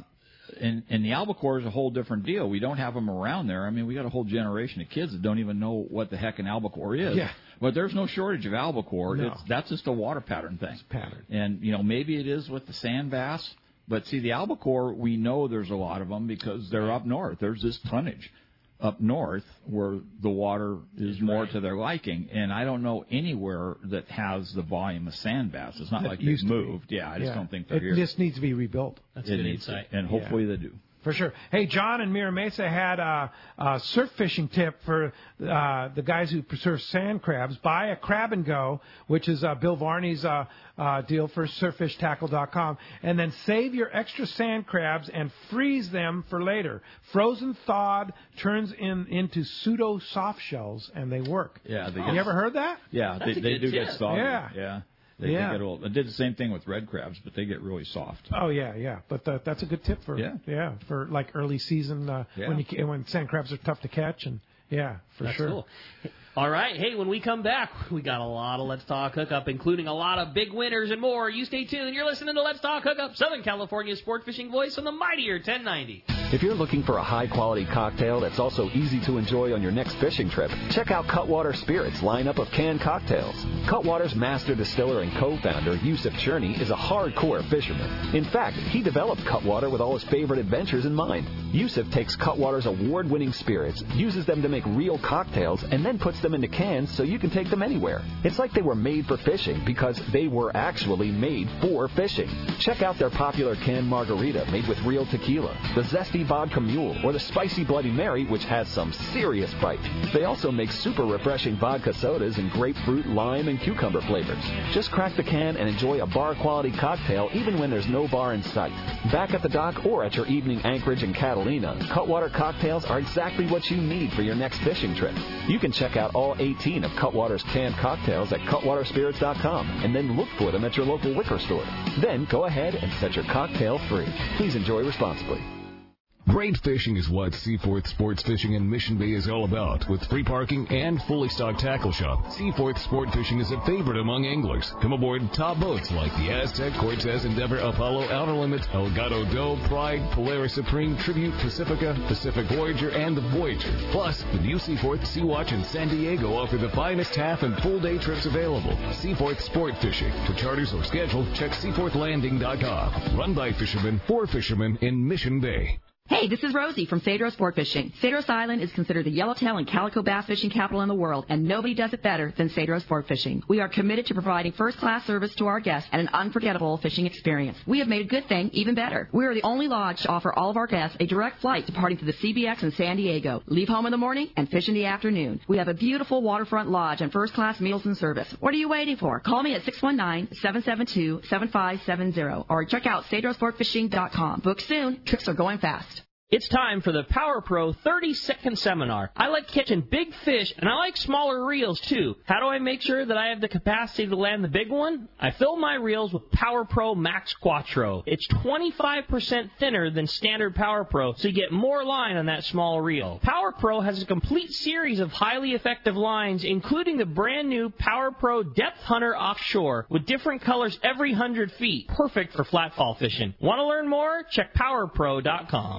the albacore is a whole different deal. We don't have them around there. I mean, we got a whole generation of kids that don't even know what the heck an albacore is. Yeah. But there's no shortage of albacore. No. That's just a water pattern thing. It's pattern. And, maybe it is with the sand bass. But, see, the albacore, we know there's a lot of them because they're up north. There's this tonnage up north where the water is more to their liking. And I don't know anywhere that has the volume of sand bass. It's not like they've moved. Yeah, I just don't think they're here. It just needs to be rebuilt. That's good insight. And hopefully they do. For sure. Hey, John in Mira Mesa had a surf fishing tip for the guys who surf sand crabs. Buy a Crab and Go, which is Bill Varney's deal for surffishtackle.com, and then save your extra sand crabs and freeze them for later. Frozen thawed turns into pseudo soft shells, and they work. Yeah. You ever heard that? Yeah, they do get soft. Yeah. They get old. I did the same thing with red crabs, but they get really soft. Oh yeah. But that's a good tip for for like early season when sand crabs are tough to catch, and for that's sure. Cool. All right. Hey, when we come back, we got a lot of Let's Talk Hookup, including a lot of big winners and more. You stay tuned. You're listening to Let's Talk Hookup, Southern California's sport fishing voice on the mightier 1090. If you're looking for a high-quality cocktail that's also easy to enjoy on your next fishing trip, check out Cutwater Spirits' lineup of canned cocktails. Cutwater's master distiller and co-founder, Yusuf Cherney, is a hardcore fisherman. In fact, he developed Cutwater with all his favorite adventures in mind. Yusuf takes Cutwater's award-winning spirits, uses them to make real cocktails, and then puts them into cans so you can take them anywhere. It's like they were made for fishing because they were actually made for fishing. Check out their popular canned margarita made with real tequila, the zesty vodka mule, or the spicy Bloody Mary, which has some serious bite. They also make super refreshing vodka sodas in grapefruit, lime, and cucumber flavors. Just crack the can and enjoy a bar-quality cocktail even when there's no bar in sight. Back at the dock or at your evening anchorage in Catalina, Cutwater cocktails are exactly what you need for your next fishing trip. You can check out all 18 of Cutwater's canned cocktails at cutwaterspirits.com and then look for them at your local liquor store. Then go ahead and set your cocktail free. Please enjoy responsibly. Great fishing is what Seaforth Sports Fishing in Mission Bay is all about. With free parking and fully stocked tackle shop, Seaforth Sport Fishing is a favorite among anglers. Come aboard top boats like the Aztec, Cortez, Endeavor, Apollo, Outer Limits, Elgato Doe, Pride, Polaris Supreme, Tribute, Pacifica, Pacific Voyager, and the Voyager. Plus, the new Seaforth, Sea-Watch, and San Diego offer the finest half and full day trips available. Seaforth Sport Fishing. For charters or schedule, check seaforthlanding.com. Run by fishermen for fishermen in Mission Bay. Hey, this is Rosie from Cedros Sport Fishing. Cedros Island is considered the yellowtail and calico bass fishing capital in the world, and nobody does it better than Cedros Sport Fishing. We are committed to providing first-class service to our guests and an unforgettable fishing experience. We have made a good thing even better. We are the only lodge to offer all of our guests a direct flight departing to the CBX in San Diego. Leave home in the morning and fish in the afternoon. We have a beautiful waterfront lodge and first-class meals and service. What are you waiting for? Call me at 619-772-7570 or check out CedrosSportFishing.com. Book soon. Trips are going fast. It's time for the Power Pro 30-second seminar. I like catching big fish, and I like smaller reels, too. How do I make sure that I have the capacity to land the big one? I fill my reels with Power Pro Max Quattro. It's 25% thinner than standard Power Pro, so you get more line on that small reel. Power Pro has a complete series of highly effective lines, including the brand new Power Pro Depth Hunter Offshore, with different colors every 100 feet. Perfect for flatfall fishing. Want to learn more? Check PowerPro.com.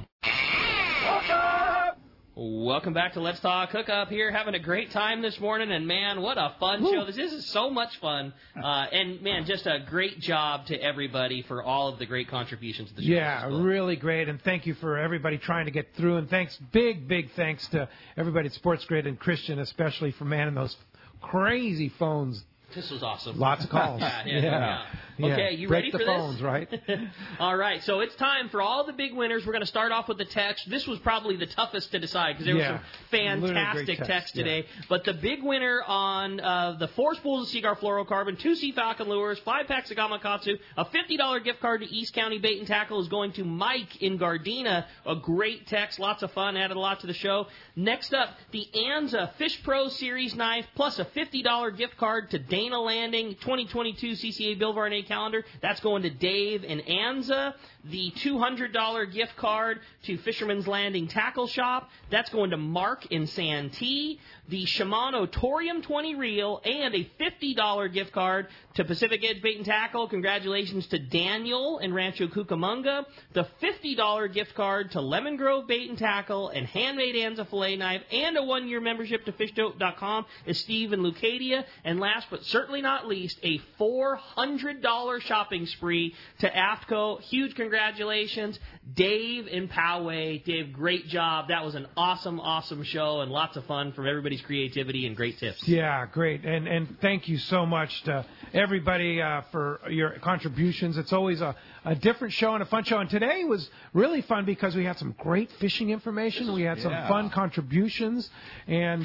Welcome back to Let's Talk Hookup here, having a great time this morning, and man, what a fun show. This is so much fun, and man, just a great job to everybody for all of the great contributions to the show. Yeah, really great, and thank you for everybody trying to get through, and thanks, big thanks to everybody at Sports Grid and Christian especially for manning those crazy phones. This was awesome. Lots of calls. Yeah. Okay, you break ready the for phones, this? right? All right, so it's time for all the big winners. We're going to start off with the text. This was probably the toughest to decide because there were some fantastic texts today. But the big winner on the 4 spools of Seaguar fluorocarbon, 2 Sea Falcon lures, 5 packs of Gamakatsu, a $50 gift card to East County Bait and Tackle is going to Mike in Gardena. A great text, lots of fun, added a lot to the show. Next up, the Anza Fish Pro Series knife plus a $50 gift card to Dana Landing 2022 CCA Bill Varney calendar. That's going to Dave and Anza. The $200 gift card to Fisherman's Landing Tackle Shop. That's going to Mark in Santee. The Shimano Torium 20 reel and a $50 gift card to Pacific Edge Bait and Tackle. Congratulations to Daniel in Rancho Cucamonga. The $50 gift card to Lemon Grove Bait and Tackle and Handmade Anza Filet Knife and a 1-year membership to fishdope.com is Steve in Leucadia. And last but certainly not least, a $400 shopping spree to AFTCO. Huge congratulations, Dave in Poway. Dave, great job. That was an awesome show and lots of fun from everybody's creativity and great tips. Yeah, great. And thank you so much to everybody for your contributions. It's always a different show and a fun show. And today was really fun because we had some great fishing information. We had some fun contributions and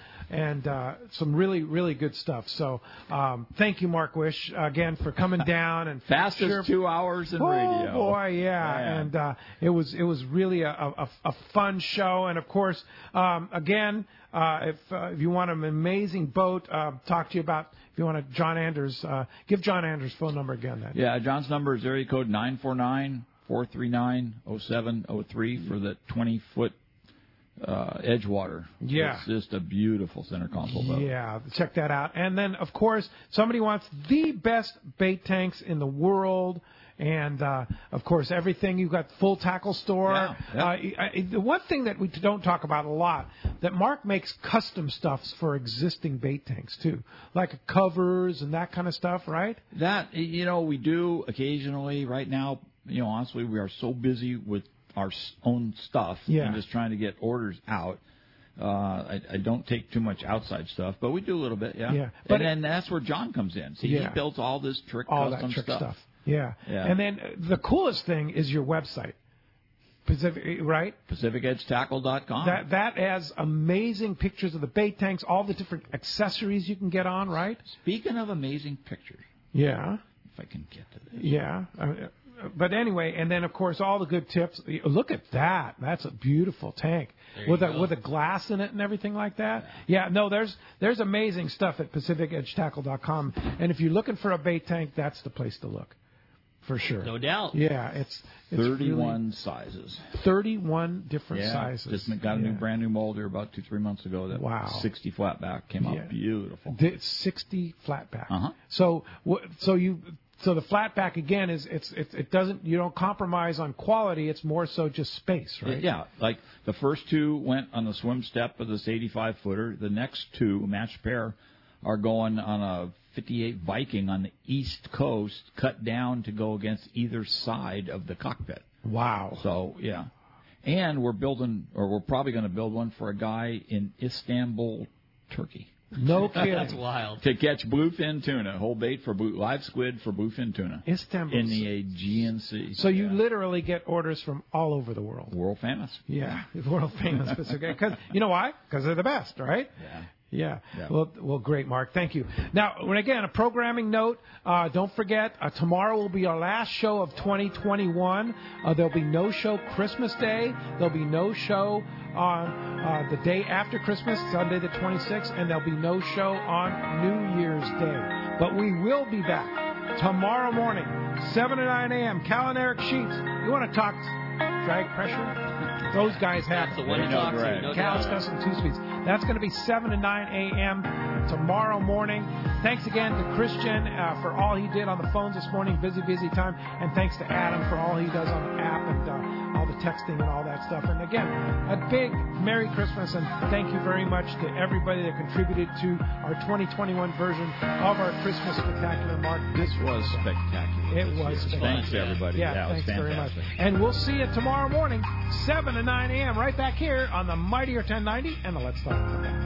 some really good stuff. So thank you, Mark Wish, again for coming down and fastest 2 hours in radio. Oh boy, yeah. And it was really a fun show. And of course, again, if you want an amazing boat, talk to you about. If you want to, John Anders, give John Anders' phone number again. Then. Yeah, John's number is area code 949-439-0703 for the 20-foot Edgewater. Yeah. It's just a beautiful center console boat. Yeah, check that out. And then, of course, somebody wants the best bait tanks in the world. And, of course, everything. You've got full tackle store. The one thing that we don't talk about a lot, that Mark makes custom stuffs for existing bait tanks, too, like covers and that kind of stuff, right? That, we do occasionally. Right now, honestly, we are so busy with our own stuff and just trying to get orders out. I don't take too much outside stuff, but we do a little bit, yeah. But then that's where John comes in. See, he builds all this custom stuff. Yeah. And then the coolest thing is your website, right? PacificEdgeTackle.com. That has amazing pictures of the bait tanks, all the different accessories you can get on, right? Speaking of amazing pictures. Yeah. If I can get to this. Yeah. But anyway, and then, of course, all the good tips. Look at that. That's a beautiful tank with a glass in it and everything like that. Yeah, no, there's amazing stuff at PacificEdgeTackle.com. And if you're looking for a bait tank, that's the place to look. For sure. No doubt. Yeah, it's 31 really sizes. 31 different sizes. Just got a brand new mold here about 2-3 months ago. That 60 flatback came out beautiful. 60 flatback. Uh-huh. So the flatback again is it doesn't, you don't compromise on quality. It's more so just space, right? Yeah, like the first two went on the swim step of this 85 footer. The next two matched pair are going on a 58 Viking on the East Coast, cut down to go against either side of the cockpit. Wow. So, yeah. And we're probably going to build one for a guy in Istanbul, Turkey. No kidding. That's wild. To catch bluefin tuna, whole bait for live squid for bluefin tuna. Istanbul. In the Aegean Sea. So you literally get orders from all over the world. World famous. Yeah, world famous. Because you know why? Because they're the best, right? Yeah. Well, great, Mark. Thank you. Now, again, a programming note. Don't forget, tomorrow will be our last show of 2021. There'll be no show Christmas Day. There'll be no show on the day after Christmas, Sunday the 26th, and there'll be no show on New Year's Day. But we will be back tomorrow morning, 7 to 9 a.m. Cal and Eric Sheets. You want to talk drag pressure? Those guys have the one to talk to. No Cal's Custom 2 Speeds. That's going to be 7 to 9 a.m. tomorrow morning. Thanks again to Christian for all he did on the phones this morning. Busy time. And thanks to Adam for all he does on the app and all the texting and all that stuff. And again, a big Merry Christmas and thank you very much to everybody that contributed to our 2021 version of our Christmas Spectacular. Mark, this was spectacular. It was spectacular. Thanks, everybody. Yeah, it was thanks fantastic. very much. And we'll see you tomorrow morning, 7 to 9 a.m. right back here on the Mightier 1090 and the Let's Talk.